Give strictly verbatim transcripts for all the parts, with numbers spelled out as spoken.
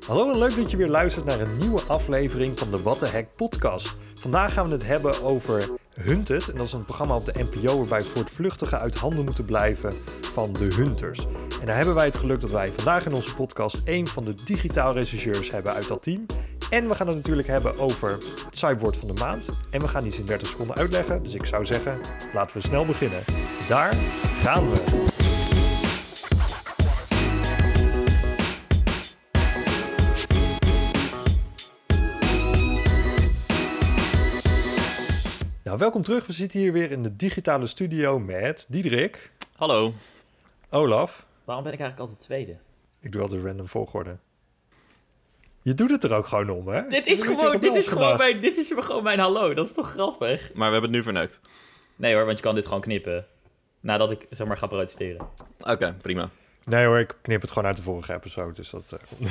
Hallo en leuk dat je weer luistert naar een nieuwe aflevering van de What the Heck podcast. Vandaag gaan we het hebben over Hunted. En dat is een programma op de N P O waarbij voortvluchtigen uit handen moeten blijven van de Hunters. En daar hebben wij het geluk dat wij vandaag in onze podcast één van de digitaal rechercheurs hebben uit dat team. En we gaan het natuurlijk hebben over het cyberwoord van de maand. En we gaan iets in dertig seconden uitleggen. Dus ik zou zeggen, laten we snel beginnen. Daar gaan we. Nou, welkom terug. We zitten hier weer in de digitale studio met Diederik. Hallo. Olaf. Waarom ben ik eigenlijk altijd tweede? Ik doe altijd random volgorde. Je doet het er ook gewoon om, hè? Dit is, Dat gewoon, dit is, gewoon, mijn, dit is gewoon mijn hallo. Dat is toch grappig? Maar we hebben het nu verneukt. Nee hoor, want je kan dit gewoon knippen. Nadat ik, zeg maar, ga protesteren. Oké, okay, prima. Nee hoor, ik knip het gewoon uit de vorige episode. Dus dat... Uh...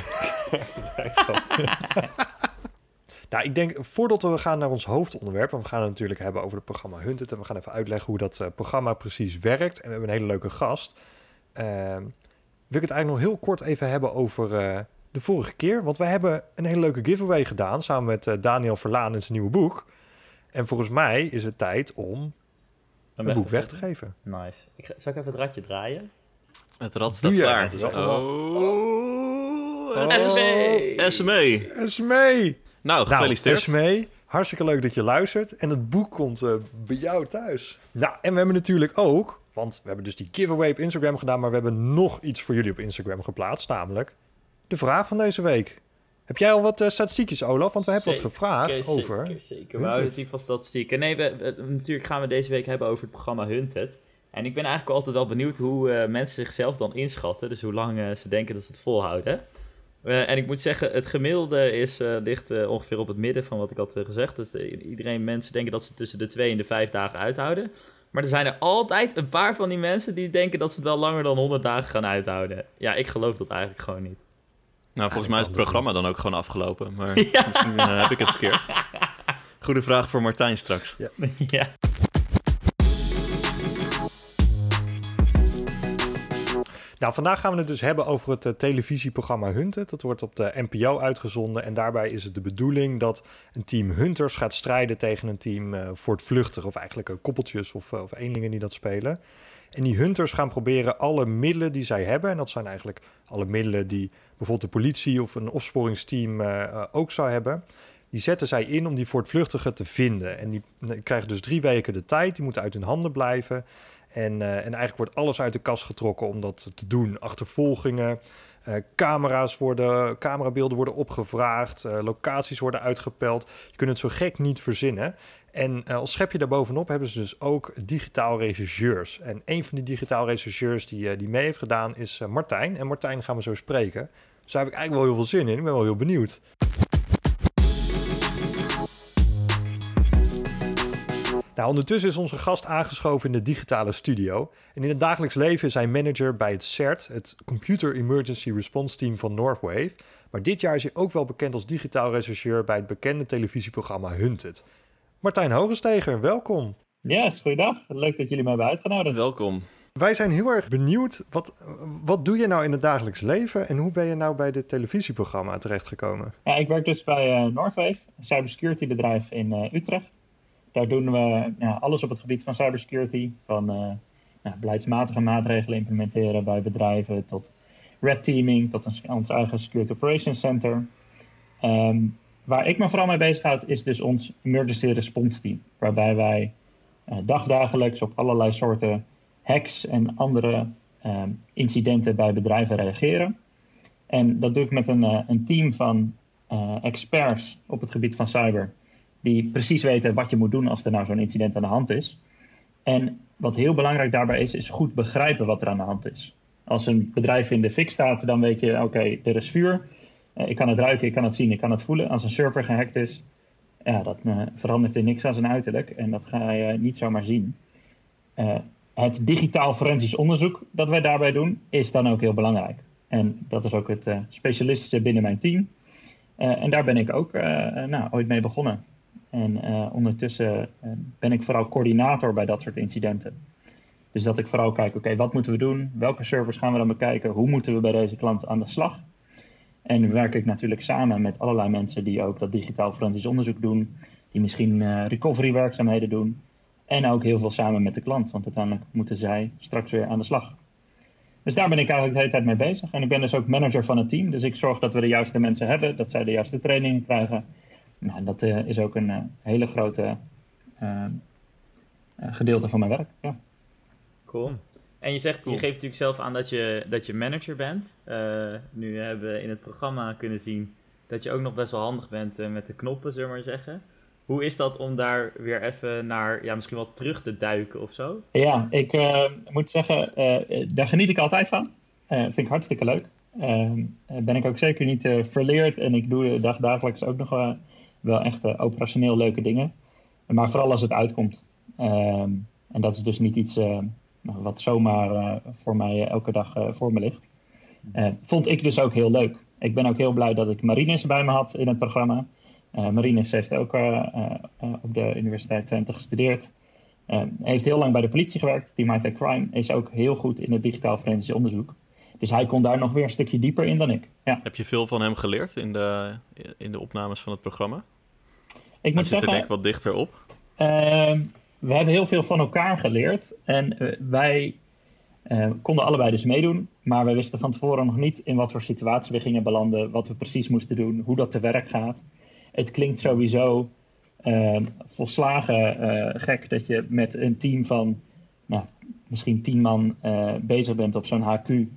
Nou, ik denk, voordat we gaan naar ons hoofdonderwerp... want we gaan het natuurlijk hebben over het programma Hunted... en we gaan even uitleggen hoe dat uh, programma precies werkt. En we hebben een hele leuke gast. Uh, wil ik het eigenlijk nog heel kort even hebben over uh, de vorige keer. Want wij hebben een hele leuke giveaway gedaan... samen met uh, Daniel Verlaan en zijn nieuwe boek. En volgens mij is het tijd om een, een boek weg te geven. Nice. Ik ga, zal ik even het radje draaien? Het rad staat klaar. Oh. Oh. S M E! S M E! S M E! Nou, gefeliciteerd. Nou, S M E, hartstikke leuk dat je luistert. En het boek komt uh, bij jou thuis. Nou, en we hebben natuurlijk ook... want we hebben dus die giveaway op Instagram gedaan... maar we hebben nog iets voor jullie op Instagram geplaatst. Namelijk de vraag van deze week. Heb jij al wat uh, statistiekjes, Olaf? Want we hebben zeker, wat gevraagd zeker, over... Zeker, zeker. We houden natuurlijk van statistieken. Nee, we, we, natuurlijk gaan we deze week hebben over het programma Hunted. En ik ben eigenlijk altijd wel benieuwd hoe uh, mensen zichzelf dan inschatten. Dus hoe lang uh, ze denken dat ze het volhouden. Uh, en ik moet zeggen, het gemiddelde is, uh, ligt uh, ongeveer op het midden van wat ik had uh, gezegd. Dus uh, iedereen, mensen denken dat ze tussen de twee en de vijf dagen uithouden. Maar er zijn er altijd een paar van die mensen die denken dat ze het wel langer dan honderd dagen gaan uithouden. Ja, ik geloof dat eigenlijk gewoon niet. Nou, volgens mij is het programma dan ook gewoon afgelopen. Maar ja. Misschien uh, heb ik het verkeerd. Goede vraag voor Martijn straks. Ja. ja. Nou, vandaag gaan we het dus hebben over het uh, televisieprogramma Hunted. Dat wordt op de N P O uitgezonden. En daarbij is het de bedoeling dat een team Hunters gaat strijden tegen een team uh, voortvluchtig. Of eigenlijk uh, koppeltjes of, uh, of eenlingen die dat spelen. En die Hunters gaan proberen alle middelen die zij hebben... en dat zijn eigenlijk alle middelen die bijvoorbeeld de politie of een opsporingsteam uh, uh, ook zou hebben... die zetten zij in om die voortvluchtigen te vinden. En die, die krijgen dus drie weken de tijd, die moeten uit hun handen blijven... En, uh, en eigenlijk wordt alles uit de kast getrokken om dat te doen. Achtervolgingen, uh, camera's worden, camerabeelden worden opgevraagd, uh, locaties worden uitgepeld. Je kunt het zo gek niet verzinnen. En uh, als schepje daarbovenop hebben ze dus ook digitaal rechercheurs. En een van die digitaal rechercheurs die, uh, die mee heeft gedaan is uh, Martijn. En Martijn gaan we zo spreken. Dus daar heb ik eigenlijk wel heel veel zin in. Ik ben wel heel benieuwd. Nou, ondertussen is onze gast aangeschoven in de digitale studio. En in het dagelijks leven is hij manager bij het C E R T, het Computer Emergency Response Team van Northwave. Maar dit jaar is hij ook wel bekend als digitaal rechercheur bij het bekende televisieprogramma Hunted. Martijn Hogesteger, welkom. Yes, goeiedag. Leuk dat jullie mij hebben uitgenodigd. Welkom. Wij zijn heel erg benieuwd, wat, wat doe je nou in het dagelijks leven en hoe ben je nou bij dit televisieprogramma terechtgekomen? Ja, ik werk dus bij uh, Northwave, een cybersecurity bedrijf in uh, Utrecht. Daar doen we ja, alles op het gebied van cybersecurity, van uh, nou, beleidsmatige maatregelen implementeren bij bedrijven tot red teaming, tot een, ons eigen Security Operations Center. Um, waar ik me vooral mee bezighoud is dus ons Emergency Response Team, waarbij wij uh, dagdagelijks op allerlei soorten hacks en andere um, incidenten bij bedrijven reageren. En dat doe ik met een, uh, een team van uh, experts op het gebied van cyber, die precies weten wat je moet doen als er nou zo'n incident aan de hand is. En wat heel belangrijk daarbij is, is goed begrijpen wat er aan de hand is. Als een bedrijf in de fik staat, dan weet je, oké, okay, er is vuur. Uh, ik kan het ruiken, ik kan het zien, ik kan het voelen. Als een server gehackt is, ja, dat uh, verandert er niks aan zijn uiterlijk. En dat ga je niet zomaar zien. Uh, het digitaal forensisch onderzoek dat wij daarbij doen, is dan ook heel belangrijk. En dat is ook het uh, specialistische binnen mijn team. Uh, en daar ben ik ook uh, nou, ooit mee begonnen. En uh, ondertussen uh, ben ik vooral coördinator bij dat soort incidenten. Dus dat ik vooral kijk, oké, okay, wat moeten we doen? Welke servers gaan we dan bekijken? Hoe moeten we bij deze klant aan de slag? En werk ik natuurlijk samen met allerlei mensen die ook dat digitaal forensisch onderzoek doen, die misschien uh, recovery werkzaamheden doen. En ook heel veel samen met de klant, want uiteindelijk moeten zij straks weer aan de slag. Dus daar ben ik eigenlijk de hele tijd mee bezig. En ik ben dus ook manager van het team, dus ik zorg dat we de juiste mensen hebben, dat zij de juiste trainingen krijgen. Nou, dat uh, is ook een uh, hele grote uh, uh, gedeelte van mijn werk. Ja. Cool. En je zegt, cool. Je geeft natuurlijk zelf aan dat je, dat je manager bent. Uh, nu hebben we in het programma kunnen zien dat je ook nog best wel handig bent uh, met de knoppen, zullen we maar zeggen. Hoe is dat om daar weer even naar, ja, misschien wel terug te duiken of zo? Ja, ik uh, moet zeggen, uh, daar geniet ik altijd van. Uh, vind ik hartstikke leuk. Uh, ben ik ook zeker niet uh, verleerd en ik doe dag dagelijks ook nog uh, wel echt uh, operationeel leuke dingen. Maar vooral als het uitkomt. Uh, en dat is dus niet iets uh, wat zomaar uh, voor mij elke dag uh, voor me ligt. Uh, vond ik dus ook heel leuk. Ik ben ook heel blij dat ik Marinus bij me had in het programma. Uh, Marinus heeft ook uh, uh, op de Universiteit Twente gestudeerd. Uh, heeft heel lang bij de politie gewerkt. Team High Tech Crime is ook heel goed in het digitaal forensisch onderzoek. Dus hij kon daar nog weer een stukje dieper in dan ik. Ja. Heb je veel van hem geleerd in de, in de opnames van het programma? Ik moet zeggen, zit er denk ik wat dichter op. Uh, we hebben heel veel van elkaar geleerd. En uh, wij uh, konden allebei dus meedoen. Maar we wisten van tevoren nog niet in wat voor situatie we gingen belanden. Wat we precies moesten doen. Hoe dat te werk gaat. Het klinkt sowieso uh, volslagen uh, gek dat je met een team van nou, misschien tien man uh, bezig bent op zo'n H Q. Uh,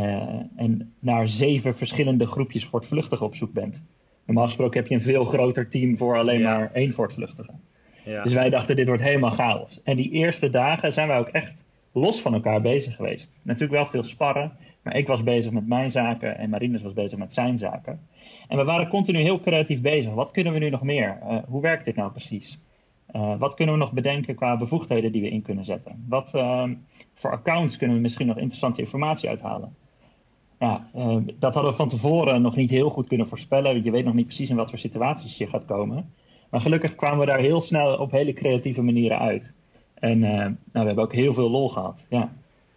en naar zeven verschillende groepjes voortvluchtigen op zoek bent. Normaal gesproken heb je een veel groter team voor alleen ja. maar één voortvluchtige. Ja. Dus wij dachten, dit wordt helemaal chaos. En die eerste dagen zijn wij ook echt los van elkaar bezig geweest. Natuurlijk wel veel sparren, maar ik was bezig met mijn zaken en Marinus was bezig met zijn zaken. En we waren continu heel creatief bezig. Wat kunnen we nu nog meer? Uh, hoe werkt dit nou precies? Uh, wat kunnen we nog bedenken qua bevoegdheden die we in kunnen zetten? Wat uh, voor accounts kunnen we misschien nog interessante informatie uithalen? Ja, uh, dat hadden we van tevoren nog niet heel goed kunnen voorspellen. Want je weet nog niet precies in wat voor situaties je gaat komen. Maar gelukkig kwamen we daar heel snel op hele creatieve manieren uit. En uh, nou, we hebben ook heel veel lol gehad. Ja.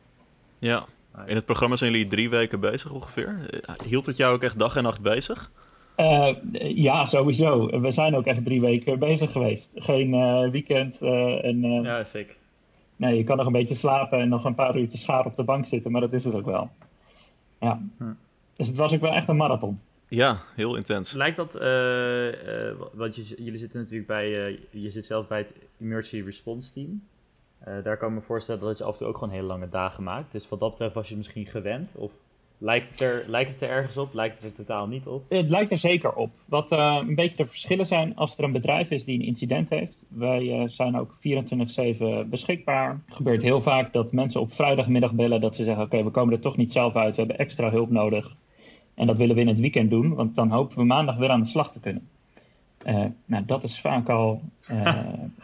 Ja, in het programma zijn jullie drie weken bezig ongeveer. Hield het jou ook echt dag en nacht bezig? Uh, ja, sowieso. We zijn ook echt drie weken bezig geweest. Geen uh, weekend. Uh, en, uh, ja, zeker. Nee, je kan nog een beetje slapen en nog een paar uurtjes schaar op de bank zitten. Maar dat is het ook wel. Ja. Hm. Dus het was ook wel echt een marathon. Ja, heel intens. Lijkt dat, uh, uh, want je, jullie zitten natuurlijk bij, uh, je zit zelf bij het Emergency Response Team. Uh, daar kan ik me voorstellen dat je af en toe ook gewoon hele lange dagen maakt. Dus wat dat betreft was je misschien gewend? Of lijkt het er, lijkt het er ergens op? Lijkt het er totaal niet op? Het lijkt er zeker op. Wat uh, een beetje de verschillen zijn als er een bedrijf is die een incident heeft. Wij uh, zijn ook vierentwintig zeven beschikbaar. Het gebeurt heel vaak dat mensen op vrijdagmiddag bellen dat ze zeggen, oké, okay, we komen er toch niet zelf uit. We hebben extra hulp nodig. En dat willen we in het weekend doen, want dan hopen we maandag weer aan de slag te kunnen. Uh, nou, dat is vaak al uh,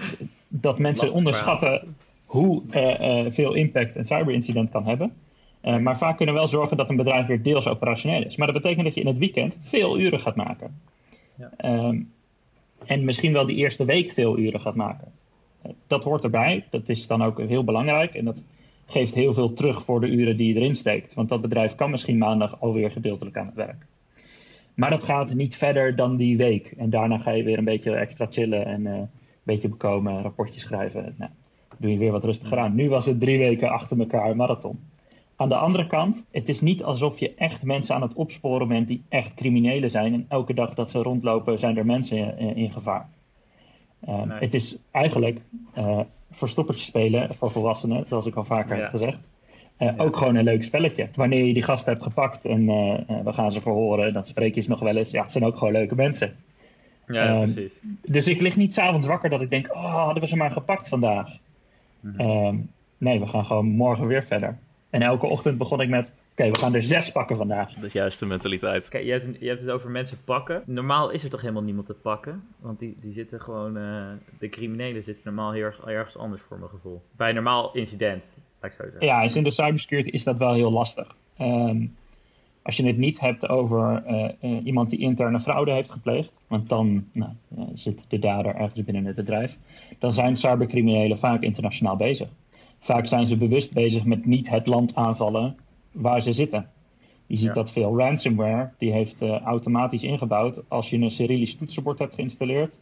dat mensen Lastig onderschatten verhaal. hoe uh, uh, veel impact een cyberincident kan hebben. Uh, maar vaak kunnen we wel zorgen dat een bedrijf weer deels operationeel is. Maar dat betekent dat je in het weekend veel uren gaat maken. Ja. Um, en misschien wel die eerste week veel uren gaat maken. Uh, dat hoort erbij. Dat is dan ook heel belangrijk. En dat geeft heel veel terug voor de uren die je erin steekt. Want dat bedrijf kan misschien maandag alweer gedeeltelijk aan het werk. Maar dat gaat niet verder dan die week. En daarna ga je weer een beetje extra chillen en uh, een beetje bekomen, rapportjes schrijven. Nou, doe je weer wat rustiger aan. Nu was het drie weken achter elkaar marathon. Aan de andere kant, het is niet alsof je echt mensen aan het opsporen bent die echt criminelen zijn. En elke dag dat ze rondlopen zijn er mensen in, in gevaar. Uh, nee. Het is eigenlijk uh, verstoppertje spelen voor volwassenen, zoals ik al vaker ja. heb gezegd. Uh, ja. Ook gewoon een leuk spelletje. Wanneer je die gasten hebt gepakt en uh, uh, we gaan ze verhoren, dan spreek je ze nog wel eens. Ja, het zijn ook gewoon leuke mensen. Ja, um, precies. Dus ik lig niet 's avonds wakker dat ik denk, oh, hadden we ze maar gepakt vandaag. Mm-hmm. Um, nee, we gaan gewoon morgen weer verder. En elke ochtend begon ik met, oké, okay, we gaan er zes pakken vandaag. Dat is juist de mentaliteit. Kijk, je hebt, je hebt het over mensen pakken. Normaal is er toch helemaal niemand te pakken? Want die, die zitten gewoon, uh, de criminelen zitten normaal heel erg, ergens anders voor mijn gevoel. Bij een normaal incident, laat ik zo zeggen. Ja, dus in de cybersecurity is dat wel heel lastig. Um, als je het niet hebt over uh, uh, iemand die interne fraude heeft gepleegd, want dan nou, uh, zit de dader ergens binnen het bedrijf, dan zijn cybercriminelen vaak internationaal bezig. Vaak zijn ze bewust bezig met niet het land aanvallen waar ze zitten. Je ziet Ja. dat veel ransomware, die heeft uh, automatisch ingebouwd. Als je een Cyrillisch toetsenbord hebt geïnstalleerd,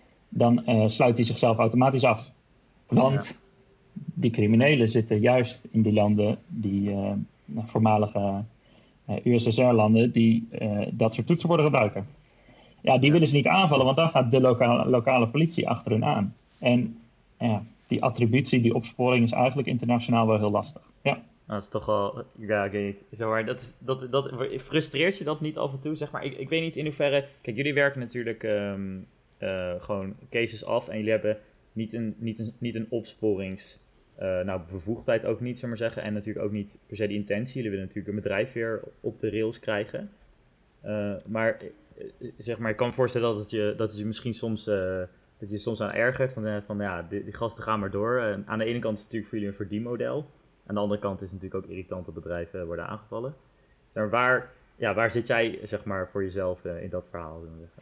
dan uh, sluit hij zichzelf automatisch af. Want ja. die criminelen zitten juist in die landen, die uh, voormalige uh, U S S R-landen, die uh, dat soort toetsenborden gebruiken. Ja, die willen ze niet aanvallen, want dan gaat de lokale, lokale politie achter hun aan. En ja, die attributie, die opsporing is eigenlijk internationaal wel heel lastig. Ja. Nou, dat is toch wel, ja, ik weet niet. Zo, maar dat, is, dat, dat, frustreert je dat niet af en toe? Zeg maar, ik, ik weet niet in hoeverre. Kijk, jullie werken natuurlijk um, uh, gewoon cases af en jullie hebben niet een, niet een, niet een opsporings. Uh, nou, bevoegdheid ook niet, zullen we maar zeggen. En natuurlijk ook niet per se de intentie. Jullie willen natuurlijk een bedrijf weer op de rails krijgen. Uh, maar, zeg maar, ik kan me voorstellen dat het je, dat het je misschien soms. Uh, dat je soms aan ergert. Van, van ja, die, die gasten gaan maar door. Uh, aan de ene kant is het natuurlijk voor jullie een verdienmodel. Aan de andere kant is het natuurlijk ook irritant dat bedrijven worden aangevallen. Zeg maar, waar, ja, waar zit jij, zeg maar, voor jezelf uh, in dat verhaal?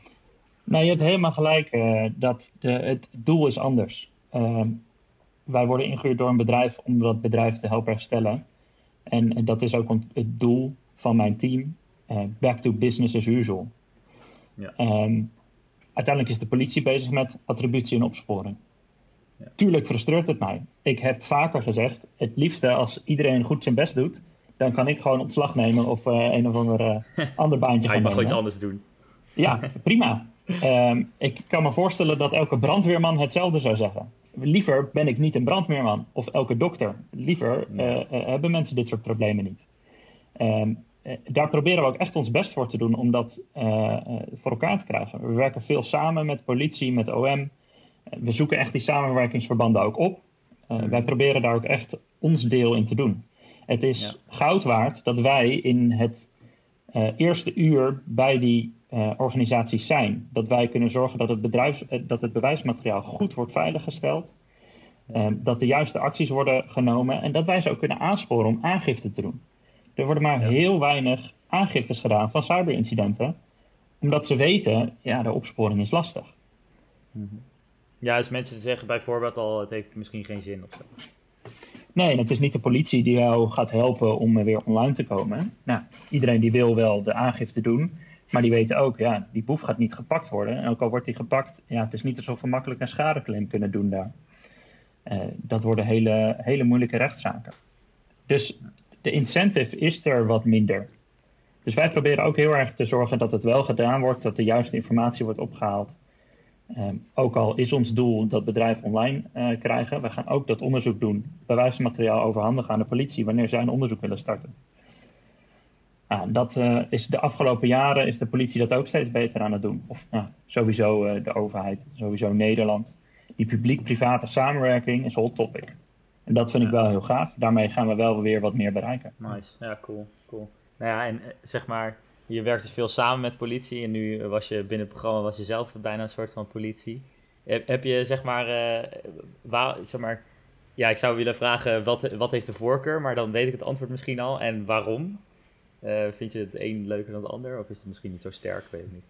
Nou, je hebt helemaal gelijk. Uh, dat de, het doel is anders. Uh, wij worden ingehuurd door een bedrijf om dat bedrijf te helpen herstellen. En, en dat is ook het doel van mijn team. Uh, back to business as usual. Ja. Um, uiteindelijk is de politie bezig met attributie en opsporing. Ja. Tuurlijk frustreert het mij. Ik heb vaker gezegd, het liefste als iedereen goed zijn best doet, dan kan ik gewoon ontslag nemen of uh, een of ander uh, ander baantje gaan nemen. Je mag gewoon iets anders doen. Ja, prima. Um, ik kan me voorstellen dat elke brandweerman hetzelfde zou zeggen. Liever ben ik niet een brandweerman of elke dokter. Liever uh, uh, hebben mensen dit soort problemen niet. Um, uh, daar proberen we ook echt ons best voor te doen om dat uh, uh, voor elkaar te krijgen. We werken veel samen met politie, met O M. We zoeken echt die samenwerkingsverbanden ook op. Uh, wij proberen daar ook echt ons deel in te doen. Het is ja. goud waard dat wij in het uh, eerste uur bij die uh, organisaties zijn. Dat wij kunnen zorgen dat het, bedrijfs, uh, dat het bewijsmateriaal goed wordt veiliggesteld. Uh, dat de juiste acties worden genomen. En dat wij ze ook kunnen aansporen om aangifte te doen. Er worden maar ja. heel weinig aangiftes gedaan van cyberincidenten. Omdat ze weten, ja, de opsporing is lastig. Mm-hmm. Ja, dus mensen zeggen bijvoorbeeld al, het heeft misschien geen zin of zo. Nee, en het is niet de politie die jou gaat helpen om weer online te komen. Nou, iedereen die wil wel de aangifte doen, maar die weten ook, ja, die boef gaat niet gepakt worden. En ook al wordt die gepakt, ja, het is niet alsof we makkelijk een schadeclaim kunnen doen daar. Uh, dat worden hele, hele moeilijke rechtszaken. Dus de incentive is er wat minder. Dus wij proberen ook heel erg te zorgen dat het wel gedaan wordt, dat de juiste informatie wordt opgehaald. Um, ook al is ons doel dat bedrijf online uh, krijgen, we gaan ook dat onderzoek doen, bewijsmateriaal overhandigen aan de politie wanneer zij een onderzoek willen starten. Uh, dat uh, is de afgelopen jaren is de politie dat ook steeds beter aan het doen. Of uh, sowieso uh, de overheid, sowieso Nederland. Die publiek-private samenwerking is hot topic. En dat vind ja. ik wel heel gaaf. Daarmee gaan we wel weer wat meer bereiken. Nice, ja, cool, cool. Nou ja, en zeg maar, je werkt dus veel samen met politie en nu was je binnen het programma was je zelf bijna een soort van politie. Heb, heb je zeg maar, uh, waar, zeg maar, ja, ik zou willen vragen wat, wat heeft de voorkeur, maar dan weet ik het antwoord misschien al. En waarom? Uh, vind je het een leuker dan het ander of is het misschien niet zo sterk, weet ik niet.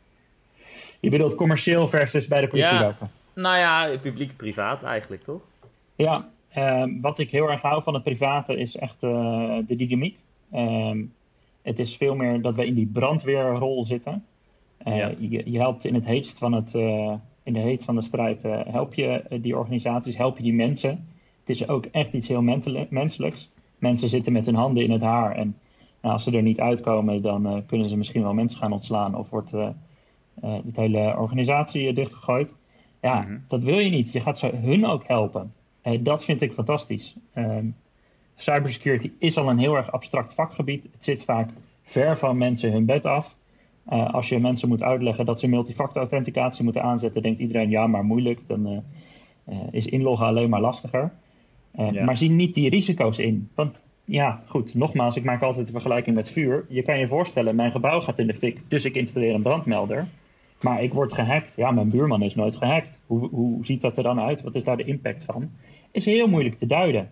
Je bedoelt commercieel versus bij de politie ja, werken? Nou ja, publiek-privaat eigenlijk, toch? Ja, uh, wat ik heel erg hou van het private is echt uh, de dynamiek. Um, Het is veel meer dat we in die brandweerrol zitten. Uh, ja. je, je helpt in het heetst van het, uh, in de heet van de strijd, uh, help je uh, die organisaties, help je die mensen. Het is ook echt iets heel mentele, menselijks. Mensen zitten met hun handen in het haar en nou, als ze er niet uitkomen, dan uh, kunnen ze misschien wel mensen gaan ontslaan of wordt uh, uh, de hele organisatie uh, dichtgegooid. Ja, mm-hmm. dat wil je niet. Je gaat ze hun ook helpen. Uh, dat vind ik fantastisch. Um, Cybersecurity is al een heel erg abstract vakgebied. Het zit vaak ver van mensen hun bed af. Uh, als je mensen moet uitleggen dat ze multifactor authenticatie moeten aanzetten, denkt iedereen ja, maar moeilijk. Dan uh, uh, is inloggen alleen maar lastiger. Uh, ja. Maar zie niet die risico's in. Want ja, goed, nogmaals, ik maak altijd de vergelijking met vuur. Je kan je voorstellen, mijn gebouw gaat in de fik, dus ik installeer een brandmelder. Maar ik word gehackt. Ja, mijn buurman is nooit gehackt. Hoe, hoe ziet dat er dan uit? Wat is daar de impact van? Is heel moeilijk te duiden.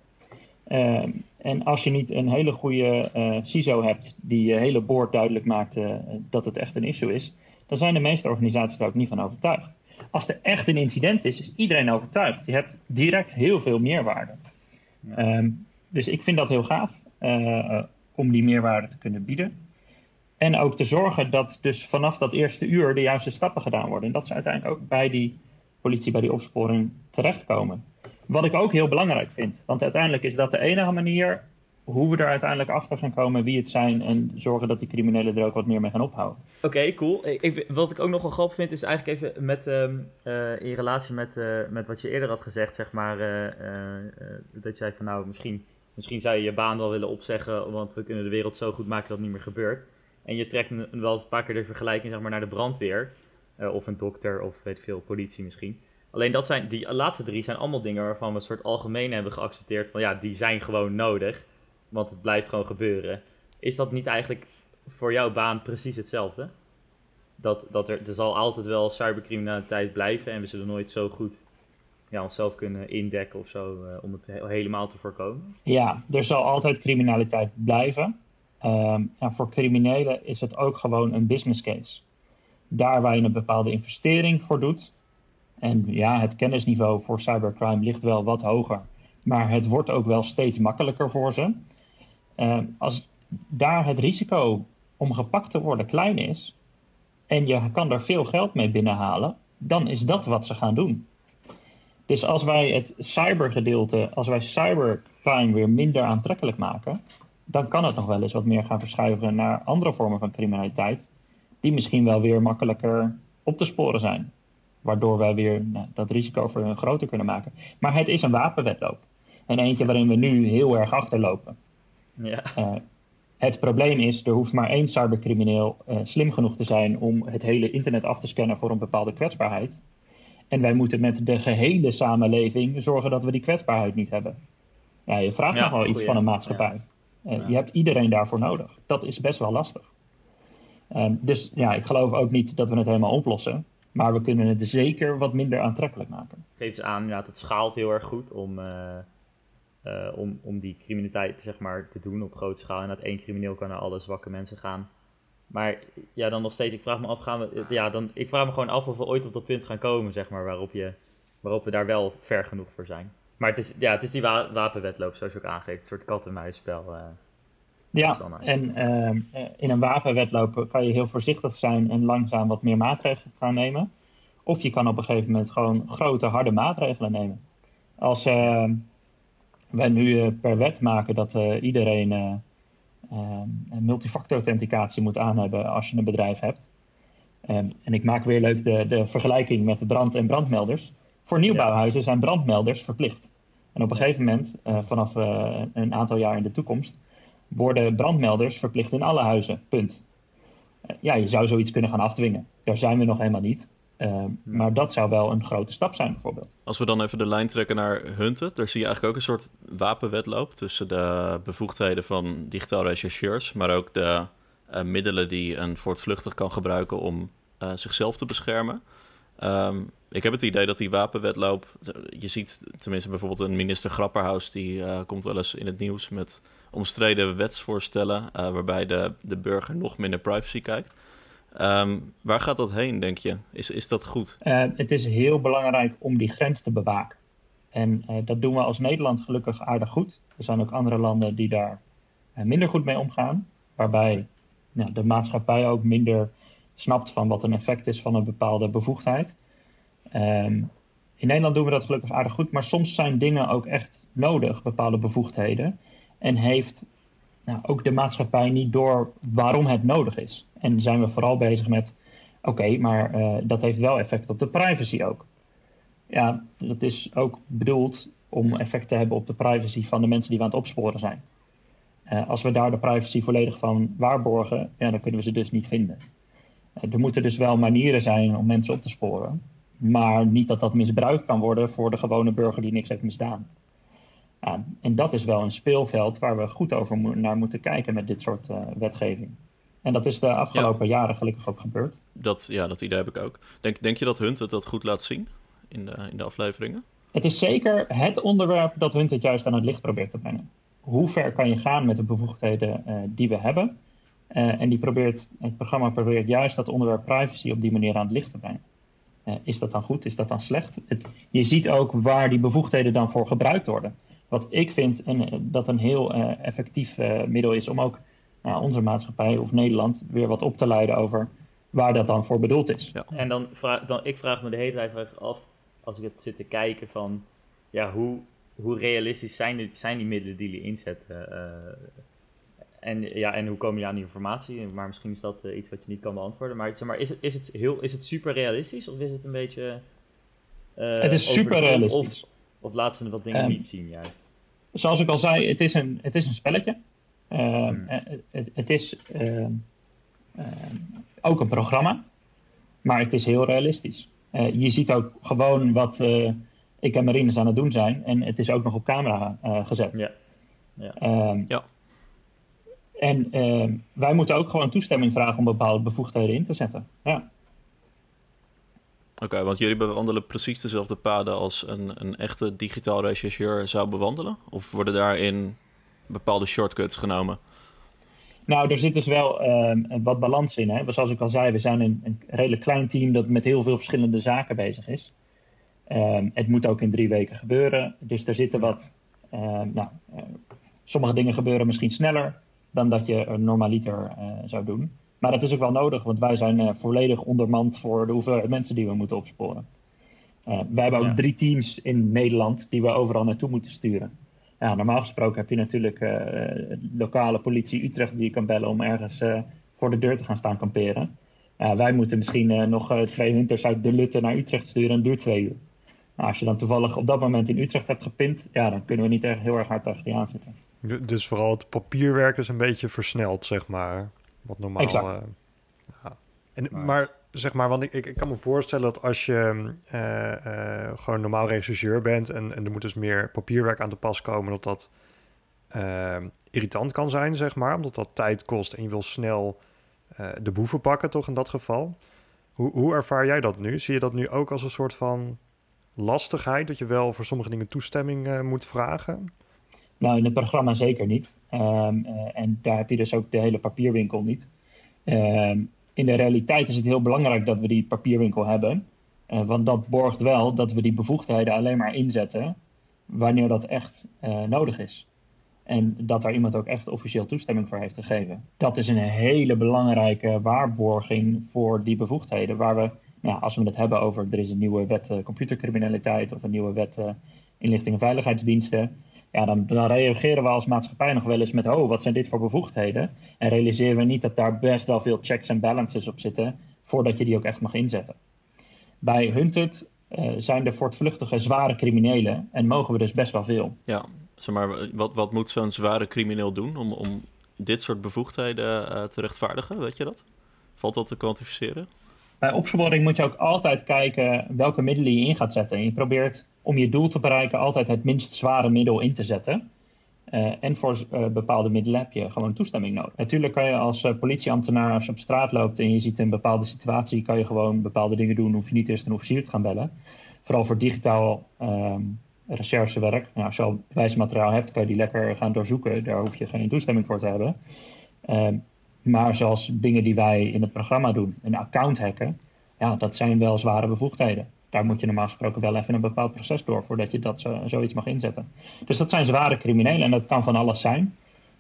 Uh, en als je niet een hele goede uh, C I S O hebt die je hele board duidelijk maakt uh, dat het echt een issue is, dan zijn de meeste organisaties er ook niet van overtuigd. Als er echt een incident is, is iedereen overtuigd. Je hebt direct heel veel meerwaarde. Ja. Um, dus ik vind dat heel gaaf uh, uh, om die meerwaarde te kunnen bieden. En ook te zorgen dat dus vanaf dat eerste uur de juiste stappen gedaan worden. En dat ze uiteindelijk ook bij die politie, bij die opsporing terechtkomen. Wat ik ook heel belangrijk vind. Want uiteindelijk is dat de enige manier hoe we er uiteindelijk achter gaan komen wie het zijn. En zorgen dat die criminelen er ook wat meer mee gaan ophouden. Oké, okay, cool. Ik, ik, wat ik ook nog wel grappig vind is eigenlijk even met, um, uh, in relatie met, uh, met wat je eerder had gezegd. Zeg maar, uh, uh, dat je zei van nou misschien, misschien zou je je baan wel willen opzeggen. Want we kunnen de wereld zo goed maken dat het niet meer gebeurt. En je trekt een, wel een paar keer de vergelijking zeg maar, naar de brandweer. Uh, of een dokter of weet ik veel, politie misschien. Alleen dat zijn, die laatste drie zijn allemaal dingen waarvan we een soort algemeen hebben geaccepteerd. Van ja, die zijn gewoon nodig. Want het blijft gewoon gebeuren. Is dat niet eigenlijk voor jouw baan precies hetzelfde? Dat, dat er, er zal altijd wel cybercriminaliteit blijven. En we zullen nooit zo goed ja, onszelf kunnen indekken of zo. Uh, om het he- helemaal te voorkomen. Ja, er zal altijd criminaliteit blijven. Um, en voor criminelen is het ook gewoon een business case. Daar waar je een bepaalde investering voor doet. En ja, het kennisniveau voor cybercrime ligt wel wat hoger. Maar het wordt ook wel steeds makkelijker voor ze. Uh, als daar het risico om gepakt te worden klein is. En je kan er veel geld mee binnenhalen. Dan is dat wat ze gaan doen. Dus als wij het cybergedeelte, als wij cybercrime weer minder aantrekkelijk maken. Dan kan het nog wel eens wat meer gaan verschuiven naar andere vormen van criminaliteit. Die misschien wel weer makkelijker op te sporen zijn. Waardoor wij weer nou, dat risico voor hun groter kunnen maken. Maar het is een wapenwedloop. En eentje waarin we nu heel erg achterlopen. Ja. Uh, het probleem is, er hoeft maar één cybercrimineel uh, slim genoeg te zijn om het hele internet af te scannen voor een bepaalde kwetsbaarheid. En wij moeten met de gehele samenleving zorgen dat we die kwetsbaarheid niet hebben. Ja, je vraagt Ja, nog wel iets goeie. van een maatschappij. Ja. Uh, Ja. Je hebt iedereen daarvoor nodig. Dat is best wel lastig. Uh, dus ja, ik geloof ook niet dat we het helemaal oplossen. Maar we kunnen het zeker wat minder aantrekkelijk maken. Geef eens aan, inderdaad, het schaalt heel erg goed om, uh, uh, om, om die criminaliteit zeg maar, te doen op grote schaal. En dat één crimineel kan naar alle zwakke mensen gaan. Maar ja, dan nog steeds, ik vraag me af, gaan we, ja, dan, ik vraag me gewoon af of we ooit op dat punt gaan komen, zeg maar, waarop, je, waarop we daar wel ver genoeg voor zijn. Maar het is, ja, het is die wa- wapenwedloop, zoals je ook aangeeft, een soort kat-en-muisspel. Uh, Ja, en uh, in een wapenwedloop kan je heel voorzichtig zijn en langzaam wat meer maatregelen gaan nemen. Of je kan op een gegeven moment gewoon grote, harde maatregelen nemen. Als uh, wij nu uh, per wet maken dat uh, iedereen uh, uh, een multifactor authenticatie moet aan hebben als je een bedrijf hebt. Um, en ik maak weer leuk de, de vergelijking met de brand- en brandmelders. Voor nieuwbouwhuizen zijn brandmelders verplicht. En op een gegeven moment, uh, vanaf uh, een aantal jaar in de toekomst, worden brandmelders verplicht in alle huizen. Punt. Uh, ja, je zou zoiets kunnen gaan afdwingen. Daar zijn we nog helemaal niet. Uh, maar dat zou wel een grote stap zijn, bijvoorbeeld. Als we dan even de lijn trekken naar Hunted, daar zie je eigenlijk ook een soort wapenwedloop tussen de bevoegdheden van digitaal rechercheurs, maar ook de uh, middelen die een voortvluchtig kan gebruiken om uh, zichzelf te beschermen. Um, ik heb het idee dat die wapenwedloop, je ziet tenminste bijvoorbeeld een minister Grapperhaus, die uh, komt wel eens in het nieuws met omstreden wetsvoorstellen, uh, waarbij de, de burger nog minder privacy kijkt. Um, waar gaat dat heen, denk je? Is, is dat goed? Uh, het is heel belangrijk om die grens te bewaken. En uh, dat doen we als Nederland gelukkig aardig goed. Er zijn ook andere landen die daar uh, minder goed mee omgaan. Waarbij nou, de maatschappij ook minder snapt van wat een effect is van een bepaalde bevoegdheid. Um, in Nederland doen we dat gelukkig aardig goed. Maar soms zijn dingen ook echt nodig, bepaalde bevoegdheden. En heeft nou, ook de maatschappij niet door waarom het nodig is. En zijn we vooral bezig met, oké, okay, maar uh, dat heeft wel effect op de privacy ook. Ja, dat is ook bedoeld om effect te hebben op de privacy van de mensen die we aan het opsporen zijn. Uh, als we daar de privacy volledig van waarborgen, ja, dan kunnen we ze dus niet vinden. Uh, er moeten dus wel manieren zijn om mensen op te sporen. Maar niet dat dat misbruikt kan worden voor de gewone burger die niks heeft misdaan. Ja, en dat is wel een speelveld waar we goed over mo- naar moeten kijken met dit soort uh, wetgeving. En dat is de afgelopen ja. jaren gelukkig ook gebeurd. Dat, ja, dat idee heb ik ook. Denk, denk je dat Hunted dat goed laat zien in de, in de afleveringen? Het is zeker het onderwerp dat Hunted juist aan het licht probeert te brengen. Hoe ver kan je gaan met de bevoegdheden uh, die we hebben? Uh, en die probeert, het programma probeert juist dat onderwerp privacy op die manier aan het licht te brengen. Uh, is dat dan goed? Is dat dan slecht? Het, je ziet ook waar die bevoegdheden dan voor gebruikt worden. Wat ik vind een, dat een heel uh, effectief uh, middel is om ook nou, onze maatschappij of Nederland weer wat op te leiden over waar dat dan voor bedoeld is. Ja. En dan vraag, dan, ik vraag me de hele tijd af, als ik het zit te kijken van, ja, hoe, hoe realistisch zijn die, zijn die middelen die jullie inzetten? Uh, en, ja, en hoe kom je aan die informatie? Maar misschien is dat uh, iets wat je niet kan beantwoorden. Maar, zeg maar is, het, is, het heel, is het super realistisch of is het een beetje... Uh, het is super realistisch. Of, of laten ze wat dingen um, niet zien juist? Zoals ik al zei, het is een, het is een spelletje. Uh, hmm. het, het is uh, uh, ook een programma, maar het is heel realistisch. Uh, je ziet ook gewoon wat uh, ik en Marines aan het doen zijn. En het is ook nog op camera uh, gezet. Ja. Ja. Um, ja. En uh, wij moeten ook gewoon toestemming vragen om bepaalde bevoegdheden in te zetten. Ja. Oké, okay, want jullie bewandelen precies dezelfde paden als een, een echte digitaal rechercheur zou bewandelen? Of worden daarin bepaalde shortcuts genomen? Nou, er zit dus wel uh, wat balans in. Hè? Zoals ik al zei, we zijn een, een redelijk klein team dat met heel veel verschillende zaken bezig is. Uh, het moet ook in drie weken gebeuren. Dus er zitten wat... Uh, nou, uh, sommige dingen gebeuren misschien sneller dan dat je een normaliter uh, zou doen. Maar dat is ook wel nodig, want wij zijn uh, volledig ondermand voor de hoeveelheid mensen die we moeten opsporen. Uh, wij hebben ook ja. drie teams in Nederland die we overal naartoe moeten sturen. Ja, normaal gesproken heb je natuurlijk uh, lokale politie Utrecht die je kan bellen om ergens uh, voor de deur te gaan staan kamperen. Uh, wij moeten misschien uh, nog uh, twee hunters uit De Lutte naar Utrecht sturen en dat duurt twee uur. Nou, als je dan toevallig op dat moment in Utrecht hebt gepind, ja, dan kunnen we niet echt heel erg hard tegen die aanzitten. Dus vooral het papierwerk is een beetje versneld, zeg maar. Wat normaal... Exact. Uh, ja. en, nice. Maar zeg maar, want ik, ik, ik kan me voorstellen dat als je uh, uh, gewoon normaal rechercheur bent en, en er moet dus meer papierwerk aan te pas komen, dat dat uh, irritant kan zijn, zeg maar. Omdat dat tijd kost en je wil snel uh, de boeven pakken, toch in dat geval. Hoe, hoe ervaar jij dat nu? Zie je dat nu ook als een soort van lastigheid, dat je wel voor sommige dingen toestemming uh, moet vragen? Nou, in het programma zeker niet. Um, uh, en daar heb je dus ook de hele papierwinkel niet. Um, in de realiteit is het heel belangrijk dat we die papierwinkel hebben. Uh, want dat borgt wel dat we die bevoegdheden alleen maar inzetten wanneer dat echt uh, nodig is. En dat daar iemand ook echt officieel toestemming voor heeft gegeven. Dat is een hele belangrijke waarborging voor die bevoegdheden. Waar we, nou, als we het hebben over er is een nieuwe wet uh, computercriminaliteit of een nieuwe wet uh, inlichting en veiligheidsdiensten. Ja, dan, dan reageren we als maatschappij nog wel eens met, oh, wat zijn dit voor bevoegdheden? En realiseren we niet dat daar best wel veel checks en balances op zitten, voordat je die ook echt mag inzetten. Bij Hunted uh, zijn er voortvluchtige zware criminelen en mogen we dus best wel veel. Ja, zeg maar, wat, wat moet zo'n zware crimineel doen om, om dit soort bevoegdheden uh, te rechtvaardigen, weet je dat? Valt dat te kwantificeren? Bij opsporing moet je ook altijd kijken welke middelen je in gaat zetten. En je probeert om je doel te bereiken altijd het minst zware middel in te zetten. Uh, en voor uh, bepaalde middelen heb je gewoon toestemming nodig. Natuurlijk kan je als uh, politieambtenaar, als je op straat loopt en je ziet een bepaalde situatie, kan je gewoon bepaalde dingen doen, hoef je niet eerst een officier te gaan bellen. Vooral voor digitaal um, recherchewerk. Nou, als je al bewijsmateriaal hebt, kan je die lekker gaan doorzoeken. Daar hoef je geen toestemming voor te hebben. Um, maar zoals dingen die wij in het programma doen, een account hacken, ja, dat zijn wel zware bevoegdheden. Daar moet je normaal gesproken wel even een bepaald proces door voordat je dat zo, zoiets mag inzetten. Dus dat zijn zware criminelen en dat kan van alles zijn.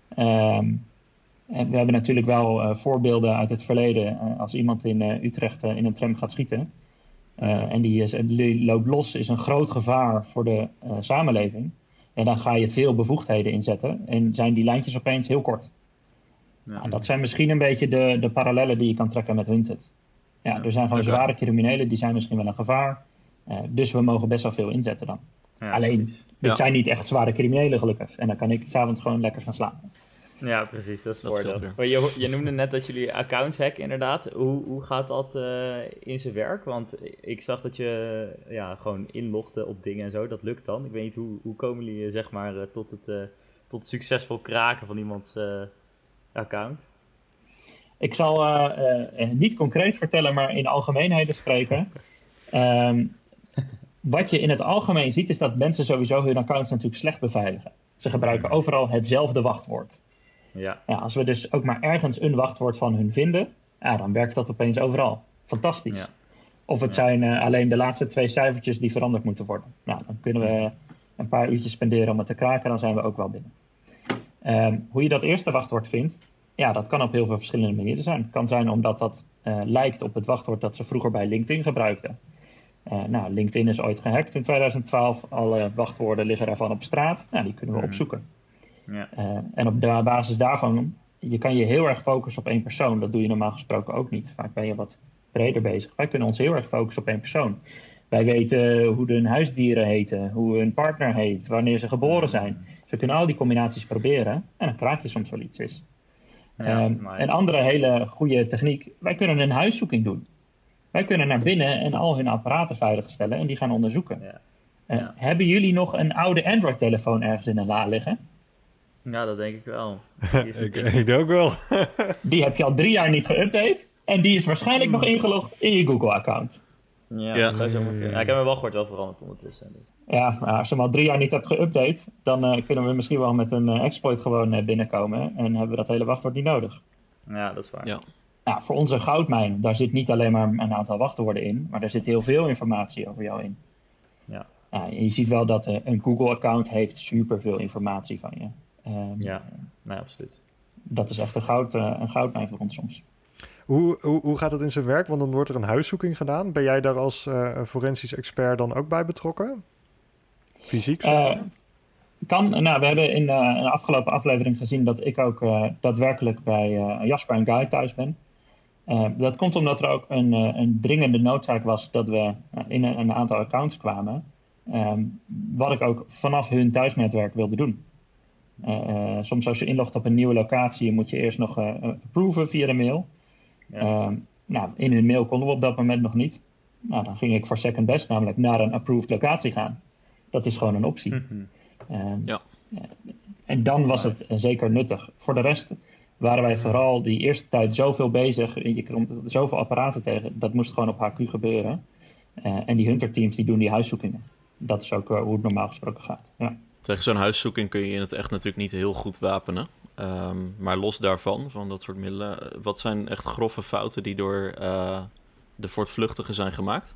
Um, en we hebben natuurlijk wel uh, voorbeelden uit het verleden. Uh, als iemand in uh, Utrecht uh, in een tram gaat schieten uh, en die, is, die loopt los, is een groot gevaar voor de uh, samenleving. En dan ga je veel bevoegdheden inzetten en zijn die lijntjes opeens heel kort. Ja. En dat zijn misschien een beetje de, de parallellen die je kan trekken met Hunted. Ja, er zijn gewoon okay. zware criminelen, die zijn misschien wel een gevaar. Uh, dus we mogen best wel veel inzetten dan. Ja, Alleen, precies. dit ja. zijn niet echt zware criminelen gelukkig. En dan kan ik 's avonds gewoon lekker gaan slapen. Ja, precies, dat is voordeel. Je, je noemde net dat jullie accounts hacken inderdaad. Hoe, hoe gaat dat uh, in zijn werk? Want ik zag dat je ja, gewoon inlogde op dingen en zo. Dat lukt dan. Ik weet niet, hoe, hoe komen jullie zeg maar, uh, tot, het, uh, tot het succesvol kraken van iemands uh, account? Ik zal uh, uh, niet concreet vertellen, maar in algemeenheden spreken. Um, wat je in het algemeen ziet, is dat mensen sowieso hun accounts natuurlijk slecht beveiligen. Ze gebruiken overal hetzelfde wachtwoord. Ja. Ja, als we dus ook maar ergens een wachtwoord van hun vinden, ja, dan werkt dat opeens overal. Fantastisch. Ja. Of het ja. zijn uh, alleen de laatste twee cijfertjes die veranderd moeten worden. Nou, dan kunnen we een paar uurtjes spenderen om het te kraken, dan zijn we ook wel binnen. Um, hoe je dat eerste wachtwoord vindt, ja, dat kan op heel veel verschillende manieren zijn. Het kan zijn omdat dat uh, lijkt op het wachtwoord dat ze vroeger bij LinkedIn gebruikten. Uh, nou, LinkedIn is ooit gehackt in twintig twaalf. Alle wachtwoorden liggen daarvan op straat. Nou, die kunnen we opzoeken. Ja. Uh, en op de basis daarvan, je kan je heel erg focussen op één persoon. Dat doe je normaal gesproken ook niet. Vaak ben je wat breder bezig. Wij kunnen ons heel erg focussen op één persoon. Wij weten hoe hun huisdieren heten, hoe hun partner heet, wanneer ze geboren zijn. Dus we kunnen al die combinaties proberen en dan krijg je soms wel iets is. Ja, um, nice. Een andere hele goede techniek, wij kunnen een huiszoeking doen. Wij kunnen naar binnen en al hun apparaten veiligstellen en die gaan onderzoeken. Ja. Uh, Ja. Hebben jullie nog een oude Android-telefoon ergens in een la liggen? Ja, dat denk ik wel. Die is ik, natuurlijk- ik ook wel. Die heb je al drie jaar niet geüpdate en die is waarschijnlijk nog ingelogd in je Google-account. Ja, Ja. dat zou zo moeten kunnen. Ja, ik heb mijn wachtwoord wel veranderd ondertussen. Dus. Ja, maar als je hem al drie jaar niet hebt geüpdate, dan uh, kunnen we misschien wel met een uh, exploit gewoon uh, binnenkomen en hebben we dat hele wachtwoord niet nodig. Ja, dat is waar. Ja. Nou, voor onze goudmijn, daar zit niet alleen maar een aantal wachtwoorden in, maar daar zit heel veel informatie over jou in. Ja. Nou, je ziet wel dat uh, een Google-account heeft superveel informatie van je. Um, Ja, nee, absoluut. Dat is echt een, goud, uh, een goudmijn voor ons soms. Hoe, hoe, hoe gaat het in zijn werk? Want dan wordt er een huiszoeking gedaan. Ben jij daar als uh, forensisch expert dan ook bij betrokken? Fysiek? Zeg maar? Uh, kan. Nou, we hebben in uh, een afgelopen aflevering gezien dat ik ook uh, daadwerkelijk bij uh, Jasper en Guy thuis ben. Uh, dat komt omdat er ook een, uh, een dringende noodzaak was dat we uh, in een, een aantal accounts kwamen. Um, wat ik ook vanaf hun thuisnetwerk wilde doen. Uh, uh, soms als je inlogt op een nieuwe locatie moet je eerst nog uh, approven via de mail. Ja. Um, nou, in hun mail konden we op dat moment nog niet. Nou, dan ging ik voor second best, namelijk naar een approved locatie gaan. Dat is gewoon een optie. Um, Ja. En dan was het uh, zeker nuttig. Voor de rest waren wij vooral die eerste tijd zoveel bezig. Je komt zoveel apparaten tegen. Dat moest gewoon op H Q gebeuren. Uh, en die hunterteams die doen die huiszoekingen. Dat is ook uh, hoe het normaal gesproken gaat. Ja. Tegen zo'n huiszoeking kun je in het echt natuurlijk niet heel goed wapenen. Um, maar los daarvan, van dat soort middelen, wat zijn echt grove fouten die door uh, de voortvluchtigen zijn gemaakt?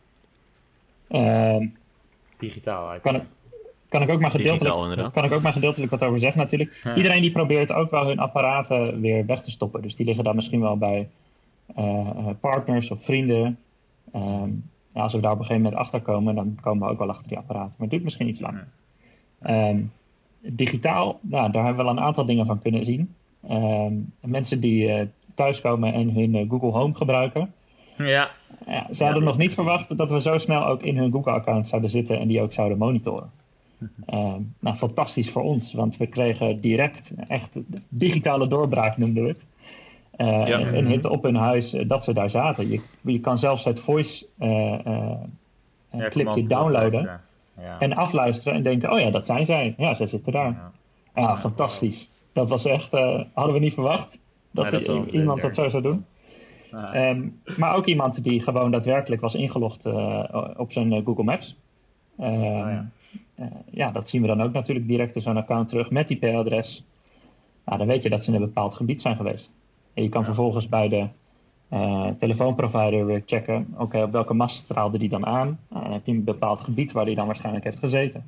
Uh, Digitaal uit. kan, ik, kan, ik ook maar Digitaal, gedeeltelijk, inderdaad. kan ik ook maar gedeeltelijk wat over zeggen natuurlijk. Ja. Iedereen die probeert ook wel hun apparaten weer weg te stoppen. Dus die liggen dan misschien wel bij uh, partners of vrienden. Um, ja, als we daar op een gegeven moment achter komen, dan komen we ook wel achter die apparaten. Maar het duurt misschien iets langer. Um, digitaal, nou, daar hebben we wel een aantal dingen van kunnen zien. Um, mensen die uh, thuiskomen en hun uh, Google Home gebruiken. Ja. Ja, ze hadden Ja, nog niet verwacht dat we zo snel ook in hun Google-account zouden zitten en die ook zouden monitoren. Um, nou, fantastisch voor ons, want we kregen direct echt digitale doorbraak, noemden we het. Uh, Ja. Een hit op hun huis uh, dat ze daar zaten. Je, je kan zelfs het voice uh, uh, Ja, clipje command downloaden terugluisteren. Ja. en afluisteren en denken, oh ja, dat zijn zij. Ja, zij zitten daar. Ja. Ja, Ja, fantastisch. Dat was echt, uh, hadden we niet verwacht dat, Nee, dat is wel i- iemand vlinder. dat zo zou doen. Ja. Um, maar ook iemand die gewoon daadwerkelijk was ingelogd uh, op zijn uh, Google Maps. Um, Oh, ja. uh, ja, dat zien we dan ook natuurlijk direct in zo'n account terug met I P-adres. Nou, dan weet je dat ze in een bepaald gebied zijn geweest. En je kan Ja. vervolgens bij de uh, telefoonprovider weer checken, oké, okay, op welke mast straalde die dan aan? Nou, dan heb je een bepaald gebied waar die dan waarschijnlijk heeft gezeten.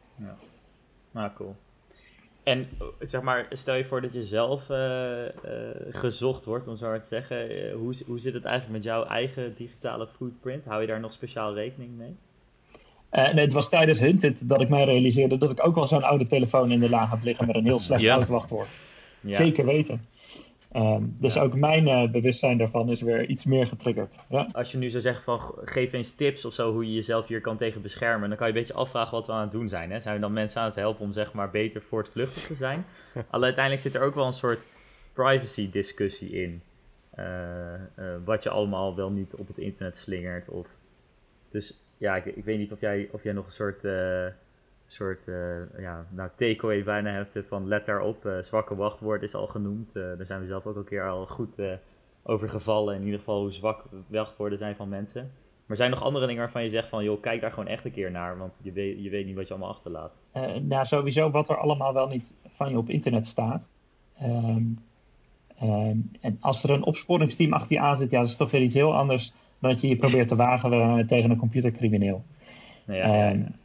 Nou, cool. En zeg maar, stel je voor dat je zelf uh, uh, gezocht wordt, om zo maar te zeggen. Uh, hoe, hoe zit het eigenlijk met jouw eigen digitale footprint? Hou je daar nog speciaal rekening mee? Uh, nee, het was tijdens Hunted dat ik mij realiseerde dat ik ook wel zo'n oude telefoon in de la heb liggen met een heel slecht Ja. oud wachtwoord. Ja. Zeker weten. Um, dus Ja. ook mijn uh, bewustzijn daarvan is weer iets meer getriggerd. Ja. Als je nu zou zeggen van, geef eens tips of zo hoe je jezelf hier kan tegen beschermen, dan kan je een beetje afvragen wat we aan het doen zijn. Hè? Zijn we dan mensen aan het helpen om zeg maar beter voortvluchtig te zijn? Alleen uiteindelijk zit er ook wel een soort privacy discussie in. Uh, uh, wat je allemaal wel niet op het internet slingert. Of... Dus ja, ik, ik weet niet of jij, of jij nog een soort, uh, soort uh, ja, nou, takeaway bijna hebt uh, van let daarop. Uh, zwakke wachtwoord is al genoemd. Uh, daar zijn we zelf ook een keer al goed uh, over gevallen. In ieder geval hoe zwak wachtwoorden zijn van mensen. Maar zijn er nog andere dingen waarvan je zegt van joh, kijk daar gewoon echt een keer naar. Want je weet, je weet niet wat je allemaal achterlaat. Uh, nou, sowieso wat er allemaal wel niet van je op internet staat. Um, um, en als er een opsporingsteam achter je aan zit, ja, dat is toch weer iets heel anders dan dat je je probeert te wagen uh, tegen een computercrimineel. Nou ja, Um,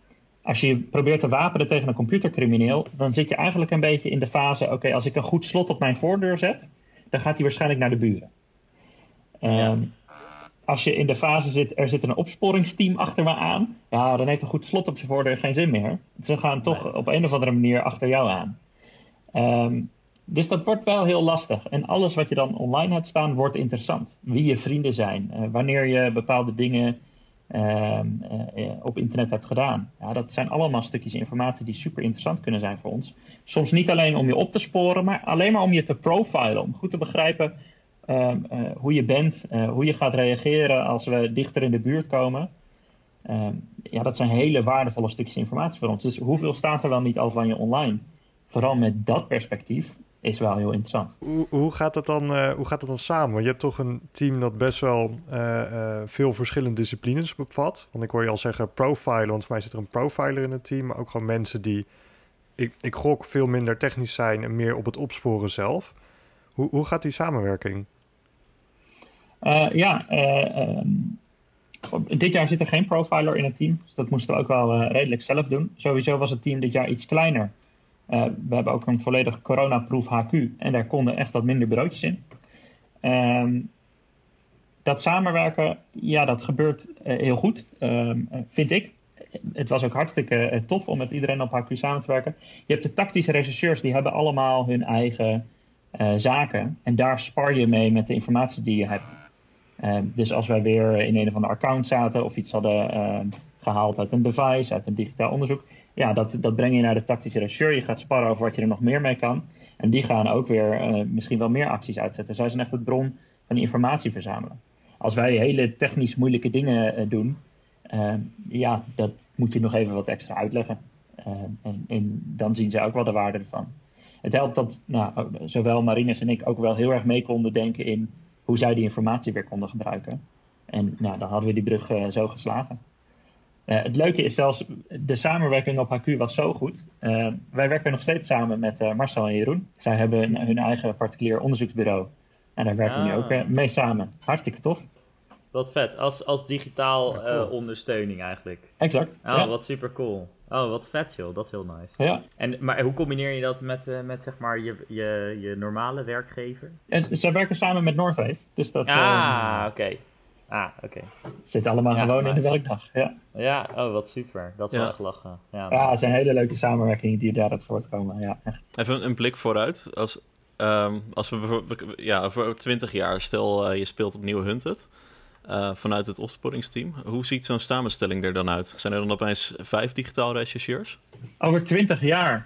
als je probeert te wapenen tegen een computercrimineel, dan zit je eigenlijk een beetje in de fase, oké, okay, als ik een goed slot op mijn voordeur zet, dan gaat hij waarschijnlijk naar de buren. Ja. Um, als je in de fase zit, er zit een opsporingsteam achter me aan, ja, dan heeft een goed slot op je voordeur geen zin meer. Ze gaan toch Nee, op een of andere manier achter jou aan. Um, dus dat wordt wel heel lastig. En alles wat je dan online hebt staan, wordt interessant. Wie je vrienden zijn, uh, wanneer je bepaalde dingen uh, uh, op internet hebt gedaan. Ja, dat zijn allemaal stukjes informatie die super interessant kunnen zijn voor ons. Soms niet alleen om je op te sporen, maar alleen maar om je te profilen. Om goed te begrijpen uh, uh, hoe je bent, uh, hoe je gaat reageren als we dichter in de buurt komen. Uh, ja, dat zijn hele waardevolle stukjes informatie voor ons. Dus hoeveel staat er wel niet al van je online? Vooral met dat perspectief is wel heel interessant. Hoe, hoe, gaat dat dan, uh, hoe gaat dat dan samen? Want je hebt toch een team dat best wel uh, uh, veel verschillende disciplines bevat. Want ik hoor je al zeggen profilen, want voor mij zit er een profiler in het team. Maar ook gewoon mensen die, ik, ik gok, veel minder technisch zijn en meer op het opsporen zelf. Hoe, hoe gaat die samenwerking? Uh, ja, uh, um, dit jaar zit er geen profiler in het team. Dus dat moesten we ook wel uh, redelijk zelf doen. Sowieso was het team dit jaar iets kleiner. Uh, we hebben ook een volledig coronaproof H Q en daar konden echt wat minder bureautjes in. Um, dat samenwerken, ja, dat gebeurt uh, heel goed, um, vind ik. Het was ook hartstikke uh, tof om met iedereen op H Q samen te werken. Je hebt de tactische rechercheurs, die hebben allemaal hun eigen uh, zaken. En daar spar je mee met de informatie die je hebt. Uh, dus als wij weer in een of ander account zaten of iets hadden uh, gehaald uit een device, uit een digitaal onderzoek, ja, dat, dat breng je naar de tactische rechercheur. Je gaat sparren over wat je er nog meer mee kan. En die gaan ook weer uh, misschien wel meer acties uitzetten. Zij zijn echt het bron van informatie verzamelen. Als wij hele technisch moeilijke dingen uh, doen, uh, ja, dat moet je nog even wat extra uitleggen. Uh, en, en dan zien ze ook wel de waarde ervan. Het helpt dat nou, zowel Marinus en ik ook wel heel erg mee konden denken in hoe zij die informatie weer konden gebruiken. En nou, dan hadden we die brug uh, zo geslagen. Uh, het leuke is zelfs, de samenwerking op H Q was zo goed. Uh, wij werken nog steeds samen met uh, Marcel en Jeroen. Zij hebben hun, hun eigen particulier onderzoeksbureau. En daar werken we Ah. nu ook uh, mee samen. Hartstikke tof. Wat vet. Als, als digitaal Ja, cool. uh, ondersteuning eigenlijk. Exact. Oh, ja. wat super cool. Oh, wat vet joh. Dat is heel nice. Ja. En, maar hoe combineer je dat met, uh, met zeg maar je, je, je normale werkgever? En zij werken samen met Noordwave. Dus dat uh, Ah, oké. Okay. Ah, oké. Okay. zit allemaal Ja, gewoon in de nice. werkdag. Ja. Ja, oh, wat super. Dat is Ja. wel echt lachen. Ja, ja, het zijn hele leuke samenwerkingen die daaruit voortkomen. Ja, echt. Even een, een blik vooruit. Als, um, als we bijvoorbeeld, ja, voor twintig jaar, stel uh, je speelt opnieuw Hunted. Uh, vanuit het opsporingsteam. Hoe ziet zo'n samenstelling er dan uit? Zijn er dan opeens vijf digitaal rechercheurs? Over twintig jaar.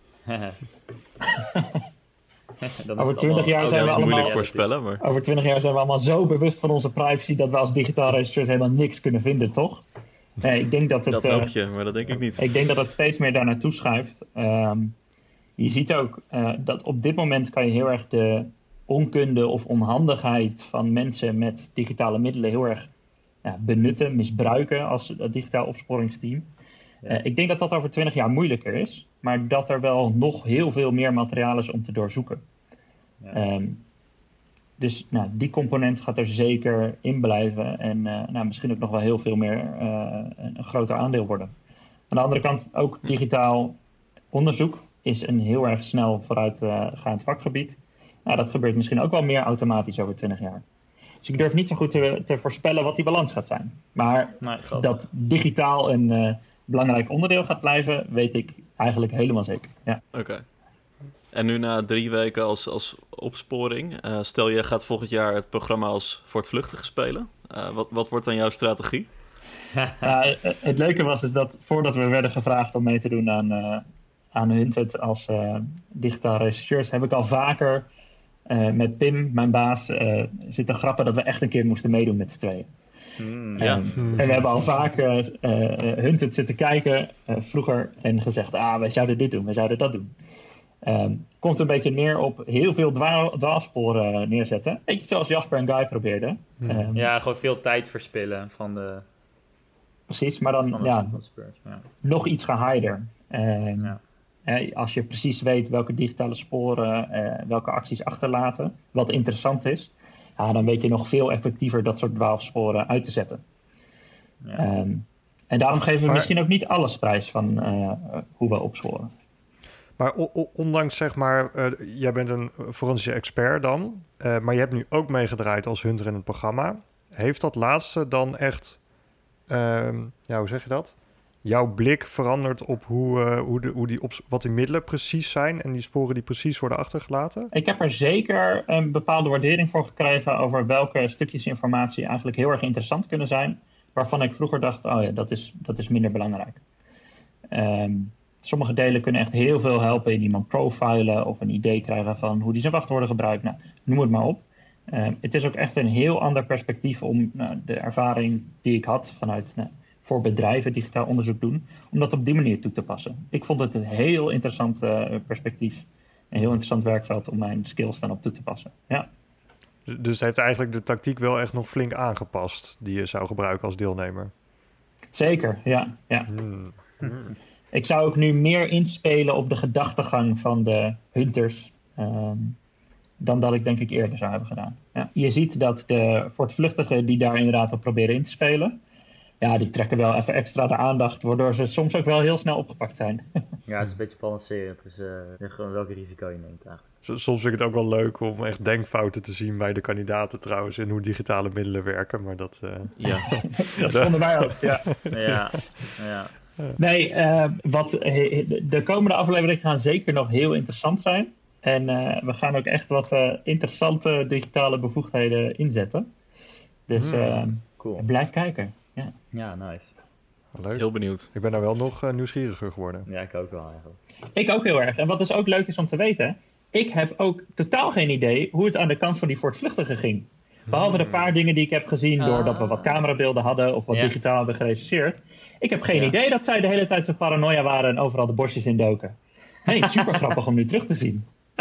Dan Over het twintig allemaal- jaar Oh, zijn dat we is moeilijk allemaal- voorspellen, maar... Over twintig jaar zijn we allemaal zo bewust van onze privacy dat we als digitaal rechercheurs helemaal niks kunnen vinden, toch? Nee, ik denk dat het... Dat uh, hoop je, maar dat denk ik niet. Ik denk dat het steeds meer daar naartoe schuift. Um, je ziet ook uh, dat op dit moment kan je heel erg de onkunde of onhandigheid van mensen met digitale middelen heel erg ja, benutten, misbruiken als uh, digitaal opsporingsteam. Ja. Uh, ik denk dat dat over twintig jaar moeilijker is, maar dat er wel nog heel veel meer materiaal is om te doorzoeken. Ja. Um, dus nou, die component gaat er zeker in blijven en uh, nou, misschien ook nog wel heel veel meer uh, een groter aandeel worden. Aan de andere kant ook digitaal onderzoek is een heel erg snel vooruitgaand vakgebied. Nou, dat gebeurt misschien ook wel meer automatisch over twintig jaar. Dus ik durf niet zo goed te, te voorspellen wat die balans gaat zijn. Maar Nee, grappig. dat digitaal een uh, belangrijk onderdeel gaat blijven, weet ik eigenlijk helemaal zeker. Ja. Oké. Okay. En nu na drie weken als, als opsporing, uh, stel je gaat volgend jaar het programma als voortvluchtige spelen. Uh, wat, wat wordt dan jouw strategie? uh, het leuke was dus dat voordat we werden gevraagd om mee te doen aan, uh, aan Hunted als uh, digitaal rechercheurs, heb ik al vaker uh, met Pim, mijn baas, uh, zitten grappen dat we echt een keer moesten meedoen met z'n tweeën. Hmm, Ja. Um, hmm. En we hebben al vaak uh, uh, Hunted zitten kijken uh, vroeger en gezegd, ah, wij zouden dit doen, wij zouden dat doen. Um, komt een beetje neer op heel veel dwaal, dwaalsporen neerzetten. Beetje zoals Jasper en Guy probeerden. Hmm. Um, Ja, gewoon veel tijd verspillen van de, Precies, maar dan van ja, het, van het Spurs. Ja. nog iets geheider. Um, Ja. eh, als je precies weet welke digitale sporen, uh, welke acties achterlaten, wat interessant is, ja, dan weet je nog veel effectiever dat soort dwaalsporen uit te zetten. Ja. Um, En daarom geven we Maar- misschien ook niet alles prijs van uh, hoe we opsporen. Maar o- o- ondanks, zeg maar, uh, jij bent een forensische expert dan, uh, maar je hebt nu ook meegedraaid als hunter in het programma. Heeft dat laatste dan echt, uh, ja, hoe zeg je dat? Jouw blik verandert op hoe, uh, hoe, de, hoe die op, wat die middelen precies zijn en die sporen die precies worden achtergelaten? Ik heb er zeker een bepaalde waardering voor gekregen over welke stukjes informatie eigenlijk heel erg interessant kunnen zijn, waarvan ik vroeger dacht, oh ja, dat is, dat is minder belangrijk. Um, sommige delen kunnen echt heel veel helpen in iemand profilen of een idee krijgen van hoe die zijn wachtwoorden gebruikt. Nou, noem het maar op. Uh, het is ook echt een heel ander perspectief om nou, de ervaring die ik had vanuit nou, voor bedrijven digitaal onderzoek doen, om dat op die manier toe te passen. Ik vond het een heel interessant uh, perspectief, een heel interessant werkveld om mijn skills dan op toe te passen. Ja. Dus heeft eigenlijk de tactiek wel echt nog flink aangepast die je zou gebruiken als deelnemer? Zeker, ja. ja. Hmm. Hmm. Ik zou ook nu meer inspelen op de gedachtegang van de hunters um, dan dat ik denk ik eerder zou hebben gedaan. Ja. Je ziet dat de voortvluchtigen die daar inderdaad op proberen in te spelen, ja, die trekken wel even extra de aandacht, waardoor ze soms ook wel heel snel opgepakt zijn. Ja, het is een beetje balancerend. Dus uh, gewoon welke risico je neemt eigenlijk. Soms vind ik het ook wel leuk om echt denkfouten te zien bij de kandidaten trouwens en hoe digitale middelen werken, maar dat... Uh... Ja. Dat vonden wij ook, ja. Ja, ja. Nee, uh, wat, de komende afleveringen gaan zeker nog heel interessant zijn. En uh, we gaan ook echt wat uh, interessante digitale bevoegdheden inzetten. Dus uh, cool. Blijf kijken. Ja, ja nice. Leuk. Heel benieuwd. Ik ben nou wel nog uh, nieuwsgieriger geworden. Ja, ik ook wel eigenlijk. Ik ook heel erg. En wat dus ook leuk is om te weten, ik heb ook totaal geen idee hoe het aan de kant van die voortvluchtigen ging. Behalve de paar dingen die ik heb gezien doordat we wat camerabeelden hadden of wat ja. digitaal hebben gerecenseerd. Ik heb geen ja. idee dat zij de hele tijd zo paranoia waren en overal de bosjes indoken. Nee, super grappig om nu terug te zien.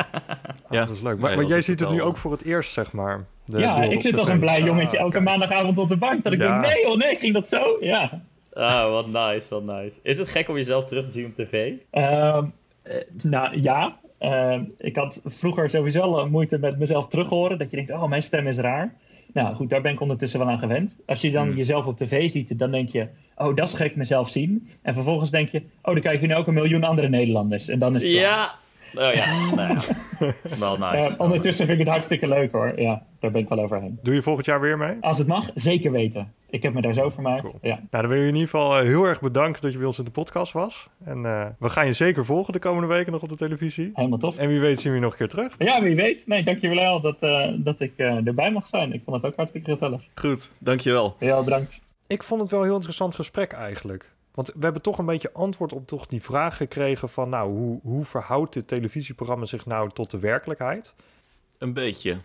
Ja, ah, dat is leuk. Maar, nee, maar jij ziet het nu ook voor het eerst, zeg maar. De ja, ik zit als een blij jongetje ah, elke kijk. maandagavond op de bank. Dat ik ja. denk, nee oh nee, ging dat zo? Ja. Ah, wat nice, wat nice. Is het gek om jezelf terug te zien op tv? Uh, uh, nou, ja. Uh, ik had vroeger sowieso al moeite met mezelf terug horen. Dat je denkt, oh, mijn stem is raar. Nou goed, daar ben ik ondertussen wel aan gewend. Als je dan hmm. jezelf op tv ziet, dan denk je, oh, dat is gek mezelf zien. En vervolgens denk je, oh, dan kijken nu ook een miljoen andere Nederlanders. En dan is het ja. Oh ja, nou ja. Wel nice. Uh, ondertussen vind ik het hartstikke leuk hoor. Ja, daar ben ik wel overheen. Doe je volgend jaar weer mee? Als het mag, zeker weten. Ik heb me daar zo vermaakt. Cool. Ja. Nou, dan wil je in ieder geval heel erg bedanken dat je bij ons in de podcast was. En uh, we gaan je zeker volgen de komende weken nog op de televisie. Helemaal tof. En wie weet zien we je nog een keer terug. Ja, wie weet. Nee, dankjewel dat, uh, dat ik uh, erbij mag zijn. Ik vond het ook hartstikke gezellig. Goed, dankjewel. Ja, bedankt. Ik vond het wel een heel interessant gesprek eigenlijk. Want we hebben toch een beetje antwoord op toch die vraag gekregen van, nou, hoe, hoe verhoudt dit televisieprogramma zich nou tot de werkelijkheid? Een beetje.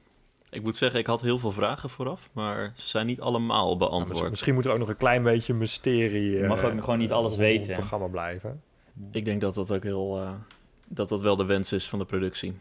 Ik moet zeggen, ik had heel veel vragen vooraf, maar ze zijn niet allemaal beantwoord. Nou, misschien, misschien moet er ook nog een klein beetje mysterie... Je mag uh, ook gewoon niet alles uh, weten. het programma blijven. Ik denk dat dat ook heel... Uh, dat dat wel de wens is van de productie.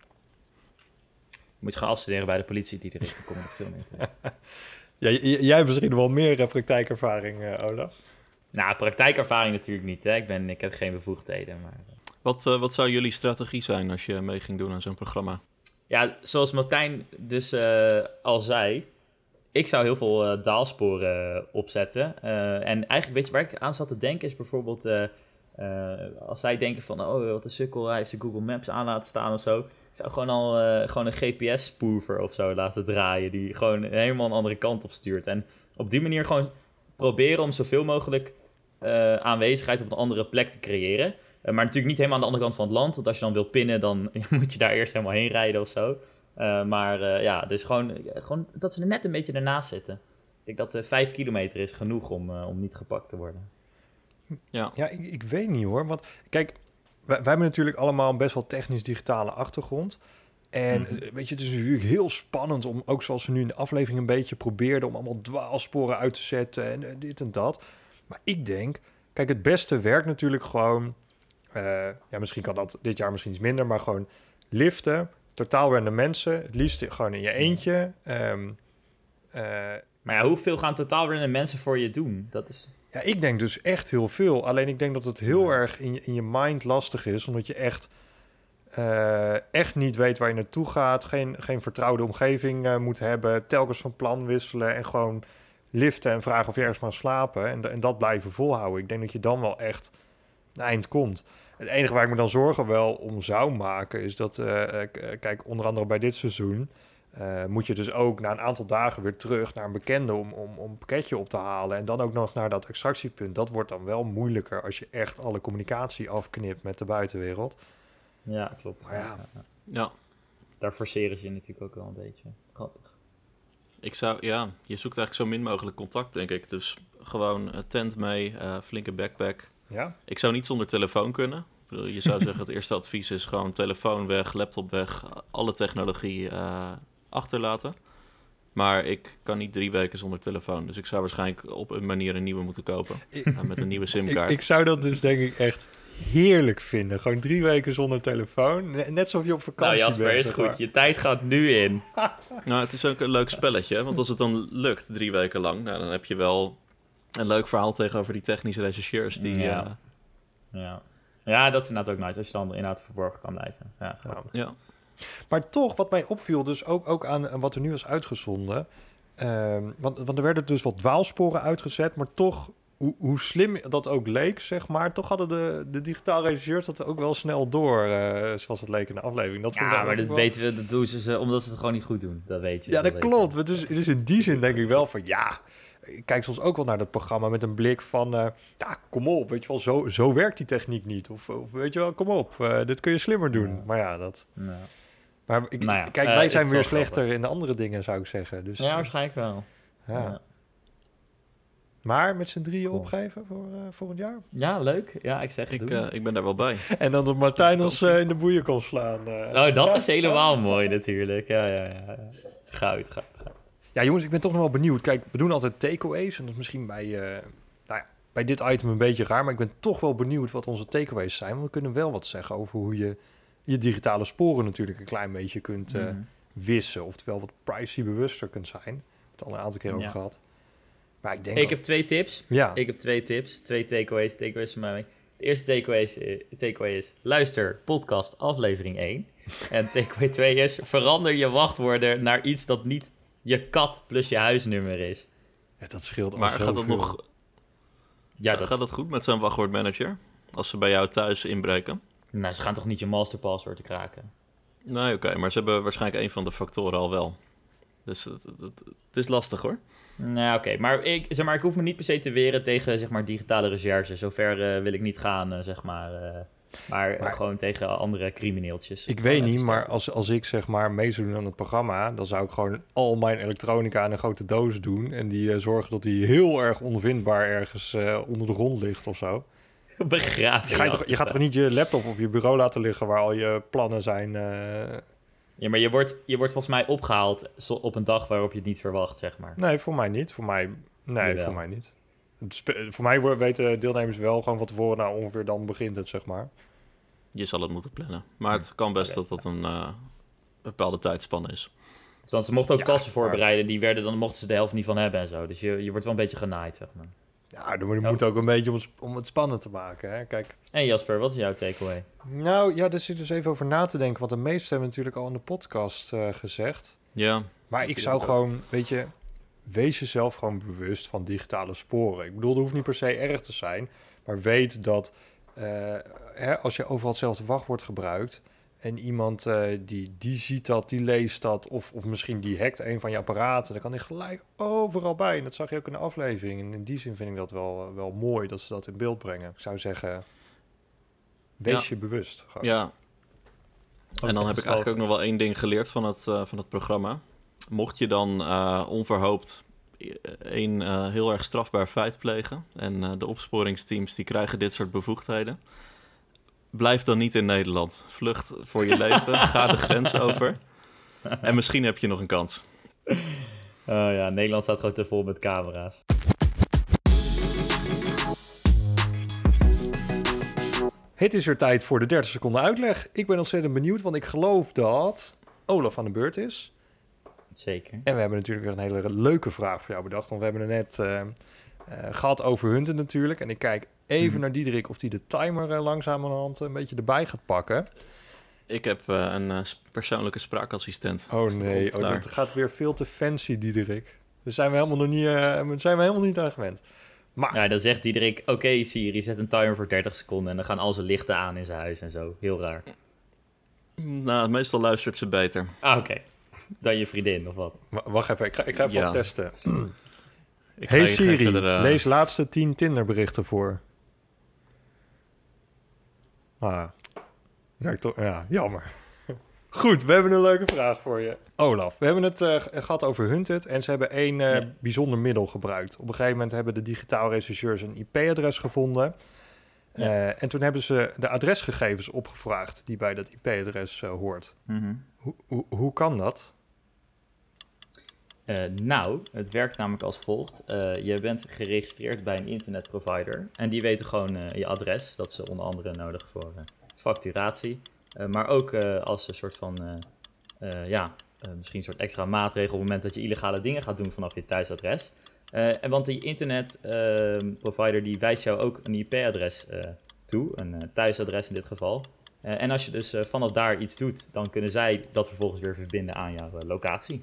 Je moet gaan afstuderen bij de politie die erin komt op film internet. Ja, j- jij hebt misschien wel meer uh, praktijkervaring, uh, Olaf. Nou, praktijkervaring natuurlijk niet. Hè? Ik, ben, ik heb geen bevoegdheden. Maar... Wat, uh, wat zou jullie strategie zijn als je mee ging doen aan zo'n programma? Ja, zoals Martijn dus uh, al zei, ik zou heel veel uh, daalsporen uh, opzetten. Uh, en eigenlijk, weet je, waar ik aan zat te denken is bijvoorbeeld, uh, uh, als zij denken van, oh, wat een sukkel, hij heeft zijn Google Maps aan laten staan of zo. Ik zou gewoon al uh, gewoon een G P S-spoofer of zo laten draaien, die gewoon helemaal een andere kant op stuurt. En op die manier gewoon proberen om zoveel mogelijk uh, aanwezigheid op een andere plek te creëren. Uh, maar natuurlijk niet helemaal aan de andere kant van het land. Want als je dan wil pinnen, dan moet je daar eerst helemaal heen rijden of zo. Uh, maar uh, ja, dus gewoon, gewoon dat ze er net een beetje ernaast zitten. Ik denk dat uh, vijf kilometer is genoeg om, uh, om niet gepakt te worden. Ja, ja ik, ik weet niet hoor. Want kijk, wij, wij hebben natuurlijk allemaal een best wel technisch-digitale achtergrond. En mm-hmm. weet je, het is natuurlijk heel spannend om, ook zoals we nu in de aflevering een beetje probeerden, om allemaal dwaalsporen uit te zetten en uh, dit en dat. Maar ik denk, kijk, het beste werkt natuurlijk gewoon... Uh, ja, misschien kan dat dit jaar misschien iets minder, maar gewoon liften, totaal random mensen, het liefst gewoon in je eentje. Um, uh, maar ja, hoeveel gaan totaal random mensen voor je doen? Dat is... Ja, ik denk dus echt heel veel. Alleen ik denk dat het heel ja. erg in je, in je mind lastig is, omdat je echt, uh, echt niet weet waar je naartoe gaat, geen, geen vertrouwde omgeving uh, moet hebben, telkens van plan wisselen en gewoon liften en vragen of je ergens mag slapen en, en dat blijven volhouden. Ik denk dat je dan wel echt een eind komt. Het enige waar ik me dan zorgen wel om zou maken is dat, uh, k- kijk, onder andere bij dit seizoen uh, moet je dus ook na een aantal dagen weer terug naar een bekende om, om, om een pakketje op te halen en dan ook nog naar dat extractiepunt. Dat wordt dan wel moeilijker als je echt alle communicatie afknipt met de buitenwereld. Ja, klopt. Maar ja. Ja, Daar forceren ze je natuurlijk ook wel een beetje. Grappig. ik zou, ja, je zoekt eigenlijk zo min mogelijk contact, denk ik. Dus gewoon uh, tent mee, uh, flinke backpack. Ja? Ik zou niet zonder telefoon kunnen. Ik bedoel, je zou zeggen, het eerste advies is gewoon telefoon weg, laptop weg, alle technologie uh, achterlaten. Maar ik kan niet drie weken zonder telefoon. Dus ik zou waarschijnlijk op een manier een nieuwe moeten kopen. Uh, met een nieuwe simkaart. Ik, ik zou dat dus denk ik echt heerlijk vinden. Gewoon drie weken zonder telefoon. Net alsof je op vakantie Nou Jasper, bent. is zeg goed. maar. Je tijd gaat nu in. Nou, het is ook een leuk spelletje. Hè? Want als het dan lukt drie weken lang, nou, dan heb je wel een leuk verhaal tegenover die technische rechercheurs. Die, Ja. uh, Ja. Ja, dat is inderdaad ook nice. Als je dan inderdaad verborgen kan blijven. Ja, grappig. ja. Maar toch, wat mij opviel, dus ook, ook aan, aan wat er nu was uitgezonden. ehm, want, want er werden dus wat dwaalsporen uitgezet, maar toch, hoe, hoe slim dat ook leek, zeg maar, toch hadden de, de digitale regisseurs dat ook wel snel door, eh, zoals het leek in de aflevering. Dat vond ik- Ja, maar vond dat ik wel- weten we, dat doen ze ze omdat ze het gewoon niet goed doen. Dat weet je. Ja, dat weet je. klopt. Maar Dus, dus in die zin denk ik wel van, ja, ik kijk soms ook wel naar dat programma met een blik van, eh, ja, kom op, weet je wel, zo, zo werkt die techniek niet. Of, of weet je wel, kom op, eh, dit kun je slimmer doen. Ja. Maar ja, dat... Ja. Maar ik, Nou ja, kijk, eh, wij het zijn is weer wel slechter grappig. in de andere dingen, zou ik zeggen. Dus, ja, waarschijnlijk wel. ja. Ja. Maar met z'n drieën Cool. opgeven voor uh, volgend jaar. Ja, leuk. Ja, ik zeg het. Ik, doen. uh, ik ben daar wel bij. En dan dat Martijn ons uh, in de boeien kon slaan. Uh. Oh, dat is helemaal mooi natuurlijk. Ja, ja, ja. Goud, goud, goud. Ja, jongens, ik ben toch nog wel benieuwd. Kijk, we doen altijd takeaways. En dat is misschien bij, uh, nou ja, bij dit item een beetje raar. Maar ik ben toch wel benieuwd wat onze takeaways zijn. Want we kunnen wel wat zeggen over hoe je je digitale sporen natuurlijk een klein beetje kunt uh, Mhm. wissen. Oftewel wat privacybewuster kunt zijn. We hebben het al een aantal keer over Ja. gehad. Maar ik denk... Ik wel- heb twee tips. Ja, Ik heb twee tips. Twee takeaways. Takeaways van mij. De eerste takeaway is, eh, takeaway is luister podcast aflevering één. En takeaway twee is verander je wachtwoorden naar iets dat niet je kat plus je huisnummer is. ja, dat scheelt al Maar gaat dat zoveel. nog Ja, dat, gaat dat goed met zo'n wachtwoordmanager? Als ze bij jou thuis inbreken? nou, ze gaan toch niet je masterpassword te kraken? Nee, oké. maar ze hebben waarschijnlijk een van de factoren al wel. Dus het, het, het is lastig hoor. Nou, oké. Maar, ik, zeg maar ik hoef me niet per se te weren tegen zeg maar, digitale recherche. Zover eh, wil ik niet gaan, eh, zeg maar. eh, maar, Maar- gewoon tegen andere crimineeltjes. Ik Gewoon weet even niet, maar sterker. als, als ik zeg maar mee zou doen aan het programma, dan zou ik gewoon al mijn elektronica in een grote doos doen. En die eh, zorgen dat die heel erg onvindbaar ergens eh, onder de grond ligt of zo. Begraven. Je gaat, toch, je gaat toch niet je laptop op je bureau laten liggen waar al je plannen zijn. eh, Ja, maar je wordt, je wordt volgens mij opgehaald zo- op een dag waarop je het niet verwacht, zeg maar. Nee, voor mij niet. Voor mij, nee, Jawel. voor mij niet. Het spe- voor mij wo- weten deelnemers wel gewoon van tevoren, nou ongeveer dan begint het, zeg maar. Je zal het moeten plannen. Maar het kan best Oké. dat dat een uh, bepaalde tijdspanne is. Dus dan, ze mochten ook Ja, tassen maar- voorbereiden, die werden, dan mochten ze de helft niet van hebben en zo. Dus je, je wordt wel een beetje genaaid, zeg maar. Ja, dan moet moet ook een beetje om het, om het spannend te maken. Hè? Kijk, En Jasper, wat is jouw takeaway? nou ja, daar zit dus even over na te denken. Want de meesten hebben natuurlijk al in de podcast eh, gezegd. Ja, Maar Dat ik vind zou ik ook. gewoon, weet je, wees jezelf gewoon bewust van digitale sporen. Ik bedoel, dat hoeft niet per se erg te zijn. Maar weet dat eh, hè, als je overal hetzelfde wachtwoord gebruikt en iemand eh, die, die ziet dat, die leest dat, of, of misschien die hackt een van je apparaten, dan kan hij gelijk overal bij. En dat zag je ook in de aflevering. En in die zin vind ik dat wel, wel mooi dat ze dat in beeld brengen. Ik zou zeggen, wees Ja. je bewust. Gewoon. ja. En dan echt heb ik eigenlijk ook nog wel één ding geleerd van het, uh, van het programma. Mocht je dan uh, onverhoopt een uh, heel erg strafbaar feit plegen en uh, de opsporingsteams die krijgen dit soort bevoegdheden, blijf dan niet in Nederland. Vlucht voor je leven, ga de grens over en misschien heb je nog een kans. Oh ja, Nederland staat gewoon te vol met camera's. Het is weer tijd voor de dertig seconden uitleg. Ik ben ontzettend benieuwd, want ik geloof dat Olaf aan de beurt is. Zeker. En we hebben natuurlijk weer een hele leuke vraag voor jou bedacht. Want we hebben het net uh, uh, gehad over Hunten natuurlijk. En ik kijk even hmm. naar Diederik of die de timer uh, langzamerhand een beetje erbij gaat pakken. Ik heb uh, een uh, persoonlijke spraakassistent. Oh nee, oh, dat gaat weer veel te fancy, Diederik. Daar zijn we helemaal nog niet, uh, zijn we helemaal niet aan gewend. Maar... Ja, dan zegt Diederik, oké okay, Siri, zet een timer voor dertig seconden... en dan gaan al zijn lichten aan in zijn huis en zo. Heel raar. Nou, meestal luistert ze beter. Ah, oké. Okay. Dan je vriendin, of wat? W- wacht even, ik ga, ik ga even ja. wat testen. Ik hey ga Siri, verder, uh... lees laatste tien Tinder-berichten voor. Ah, ja, toch, ja, jammer. Goed, we hebben een leuke vraag voor je. Olaf, we hebben het uh, gehad over Hunted en ze hebben één uh, ja. bijzonder middel gebruikt. Op een gegeven moment hebben de digitaal rechercheurs een I P-adres gevonden. Ja. Uh, en toen hebben ze de adresgegevens opgevraagd die bij dat I P-adres uh, hoort. Mm-hmm. Ho- ho- hoe kan dat? Uh, nou, het werkt namelijk als volgt. Uh, je bent geregistreerd bij een internetprovider en die weten gewoon uh, je adres. Dat is onder andere nodig voor uh, facturatie. Uh, maar ook uh, als een soort van, uh, uh, ja, uh, misschien een soort extra maatregel op het moment dat je illegale dingen gaat doen vanaf je thuisadres. Uh, en want die internetprovider uh, die wijst jou ook een I P-adres uh, toe, een uh, thuisadres in dit geval. Uh, en als je dus uh, vanaf daar iets doet, dan kunnen zij dat vervolgens weer verbinden aan jouw uh, locatie.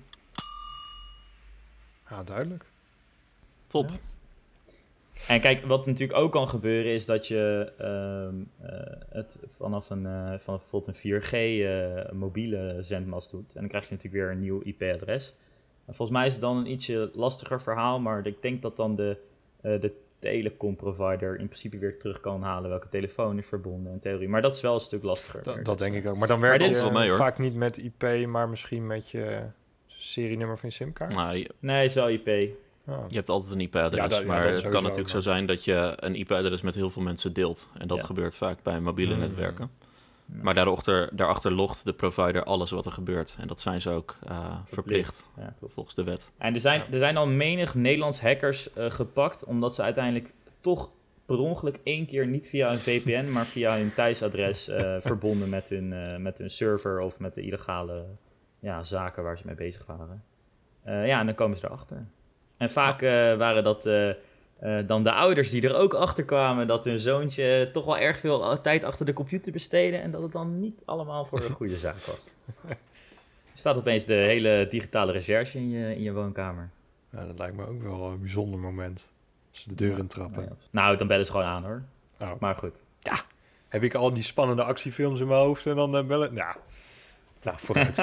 Ja, duidelijk. Top. Ja. En kijk, wat natuurlijk ook kan gebeuren is dat je uh, uh, het vanaf, een, uh, vanaf bijvoorbeeld een vier G uh, mobiele zendmast doet. En dan krijg je natuurlijk weer een nieuw I P-adres. En volgens mij is het dan een ietsje lastiger verhaal, maar ik denk dat dan de, uh, de telecom-provider in principe weer terug kan halen welke telefoon is verbonden in theorie. Maar dat is wel een stuk lastiger. Dat, dat denk ik ook. Maar dan werkt het je wel mee, hoor. vaak niet met I P, maar misschien met je serienummer van je simkaart? Nou, je, nee, het is wel I P. Oh. je hebt altijd een I P-adres, Ja, dat- ja, maar dat het sowieso, kan natuurlijk maar- zo zijn dat je een I P-adres met heel veel mensen deelt. En dat Ja. gebeurt vaak bij mobiele Mm. netwerken. Ja. Maar daarachter, daarachter logt de provider alles wat er gebeurt. En dat zijn ze ook uh, verplicht, Ja, klopt. volgens de wet. En er zijn, Ja. er zijn al menig Nederlands hackers uh, gepakt, omdat ze uiteindelijk toch per ongeluk één keer niet via een V P N, maar via hun thuisadres uh, verbonden met hun, uh, met hun server of met de illegale ja, zaken waar ze mee bezig waren. Uh, ja, en dan komen ze erachter. En vaak uh, waren dat uh, uh, dan de ouders die er ook achter kwamen dat hun zoontje toch wel erg veel tijd achter de computer besteedde en dat het dan niet allemaal voor een goede zaak was. Er staat opeens de hele digitale recherche in je, in je woonkamer. Ja, dat lijkt me ook wel een bijzonder moment. Als ze de deur Ja. intrappen. Nou, ja. nou, dan bellen ze gewoon aan hoor. Oh. Maar goed. Heb ik al die spannende actiefilms in mijn hoofd en dan uh, bellen? Nou, nou vooruit.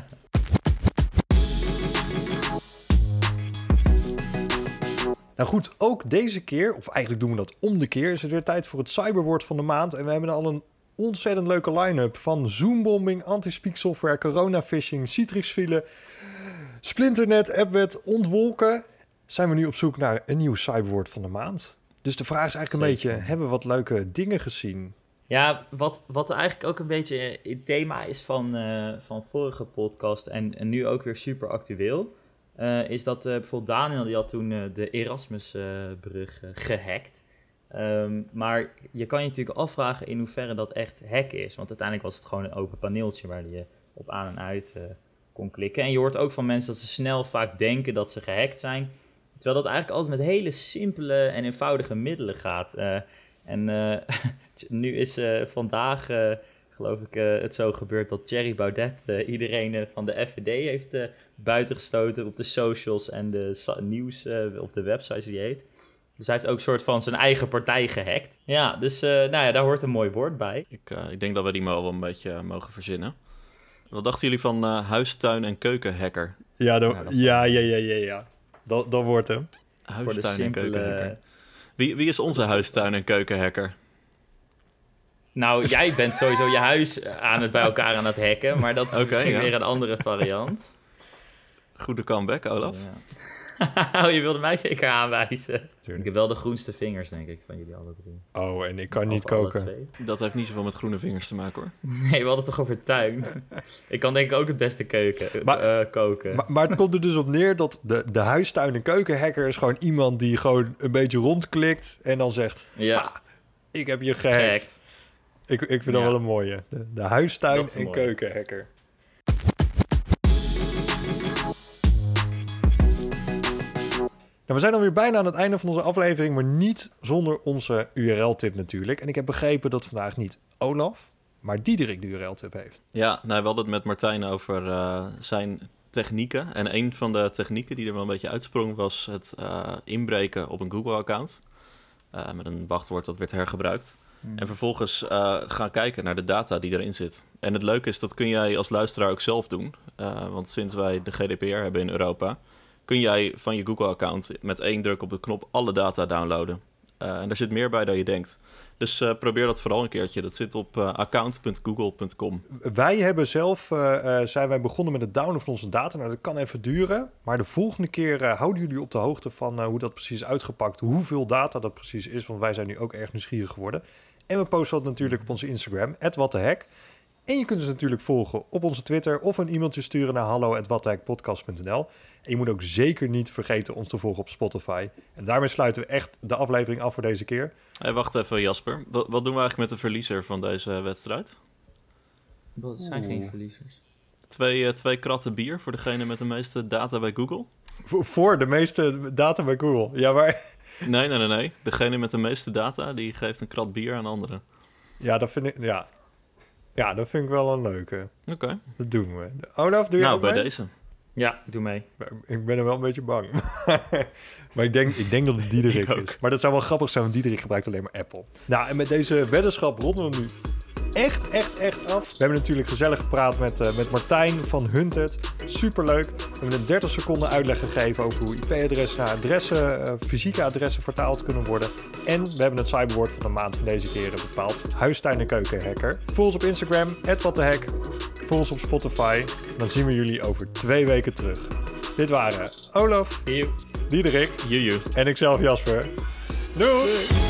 Nou goed, ook deze keer, of eigenlijk doen we dat om de keer, is het weer tijd voor het cyberwoord van de maand. En we hebben al een ontzettend leuke line-up van zoombombing, anti-speak software, corona-phishing, citrixfile, splinternet, appwet, ontwolken. Zijn we nu op zoek naar een nieuw cyberwoord van de maand. Dus de vraag is eigenlijk een Zeker. beetje, hebben we wat leuke dingen gezien? Ja, wat, wat eigenlijk ook een beetje het thema is van, uh, van vorige podcast en, en nu ook weer super actueel, uh, is dat uh, bijvoorbeeld Daniel, die had toen uh, de Erasmusbrug uh, uh, gehackt. Um, maar je kan je natuurlijk afvragen in hoeverre dat echt hacken is. Want uiteindelijk was het gewoon een open paneeltje waar je op aan en uit uh, kon klikken. En je hoort ook van mensen dat ze snel vaak denken dat ze gehackt zijn. Terwijl dat eigenlijk altijd met hele simpele en eenvoudige middelen gaat. Uh, en uh, nu is uh, vandaag, uh, geloof ik, uh, het zo gebeurd dat Thierry Baudet uh, iedereen uh, van de F V D heeft uh, buitengestoten op de socials en de sa- nieuws uh, of de websites die hij heeft. Dus hij heeft ook een soort van zijn eigen partij gehackt. Ja, dus uh, nou ja, daar hoort een mooi woord bij. Ik, uh, ik denk dat we die wel een beetje uh, mogen verzinnen. Wat dachten jullie van uh, huistuin- en keukenhacker? Ja, dan, Ja, dat is ja, ja, ja, ja, ja. Dat, dat wordt hem. Voor de Huistuin- en simpele... keukenhacker. Wie, wie is onze Dat is- huistuin- en keukenhacker? Nou, jij bent sowieso je huis aan het bij elkaar aan het hacken, maar dat is Oké, misschien ja. weer een andere variant. Goede comeback, Olaf. Ja. Oh, je wilde mij zeker aanwijzen. Ik heb wel de groenste vingers, denk ik, van jullie alle drie. Oh, en ik kan niet Of alle koken. twee. Dat heeft niet zoveel met groene vingers te maken, hoor. Nee, we hadden het toch over tuin. Ik kan denk ik ook het beste keuken, Maar- uh, koken. Maar, maar het komt er dus op neer dat de, de huistuin- en keukenhacker is gewoon iemand die gewoon een beetje rondklikt en dan zegt, ja, ah, ik heb je gehackt. gehackt. Ik, ik vind dat Ja. wel een mooie. De, de huistuin- Dat is een en mooie. keukenhacker. Nou, we zijn alweer bijna aan het einde van onze aflevering, maar niet zonder onze U R L-tip natuurlijk. En ik heb begrepen dat vandaag niet Olaf, maar Diederik de U R L-tip heeft. Ja, nou, we hadden het met Martijn over uh, zijn technieken. En een van de technieken die er wel een beetje uitsprong was het uh, inbreken op een Google-account. Uh, met een wachtwoord dat werd hergebruikt. Hmm. En vervolgens uh, gaan kijken naar de data die erin zit. En het leuke is, dat kun jij als luisteraar ook zelf doen. Uh, want sinds wij de G D P R hebben in Europa, kun jij van je Google-account met één druk op de knop alle data downloaden. Uh, en daar zit meer bij dan je denkt. Dus uh, probeer dat vooral een keertje. Dat zit op uh, account punt google punt com. Wij hebben zelf, uh, uh, zijn wij begonnen met het downloaden van onze data. Nou, dat kan even duren. Maar de volgende keer uh, houden jullie op de hoogte van uh, hoe dat precies is uitgepakt. Hoeveel data dat precies is. Want wij zijn nu ook erg nieuwsgierig geworden. En we posten dat natuurlijk op onze Instagram, at what the heck. En je kunt ons natuurlijk volgen op onze Twitter of een e-mailtje sturen naar hallo at what the heck podcast punt n l. En je moet ook zeker niet vergeten ons te volgen op Spotify. En daarmee sluiten we echt de aflevering af voor deze keer. Hey, wacht even, Jasper. Wat, wat doen we eigenlijk met de verliezer van deze wedstrijd? Dat zijn Oeh. geen verliezers. Twee, uh, twee kratten bier voor degene met de meeste data bij Google? Voor, voor de meeste data bij Google? Ja, maar... Nee, nee, nee, nee. Degene met de meeste data, die geeft een krat bier aan anderen. Ja, dat vind ik... Ja, ja dat vind ik wel een leuke. Oké. Okay. Dat doen we. Olaf, doe je nou, ook bij mee? deze. Ja, ik doe mee. Ik ben er wel een beetje bang. Maar ik denk, ik denk dat het Diederik is. Maar dat zou wel grappig zijn, want Diederik gebruikt alleen maar Apple. Nou, en met deze weddenschap ronden we nu echt, echt, echt af. We hebben natuurlijk gezellig gepraat met, uh, met Martijn van Hunted. Superleuk. We hebben een dertig seconden uitleg gegeven over hoe I P-adressen naar adressen, uh, fysieke adressen vertaald kunnen worden. En we hebben het cyberwoord van de maand deze keer bepaald. Huistuin- en keukenhacker. Volg ons op Instagram, at what the heck. Volg ons op Spotify. Dan zien we jullie over twee weken terug. Dit waren Olaf, Eeuw. Diederik Juju. en ikzelf Jasper. Doei! Doei.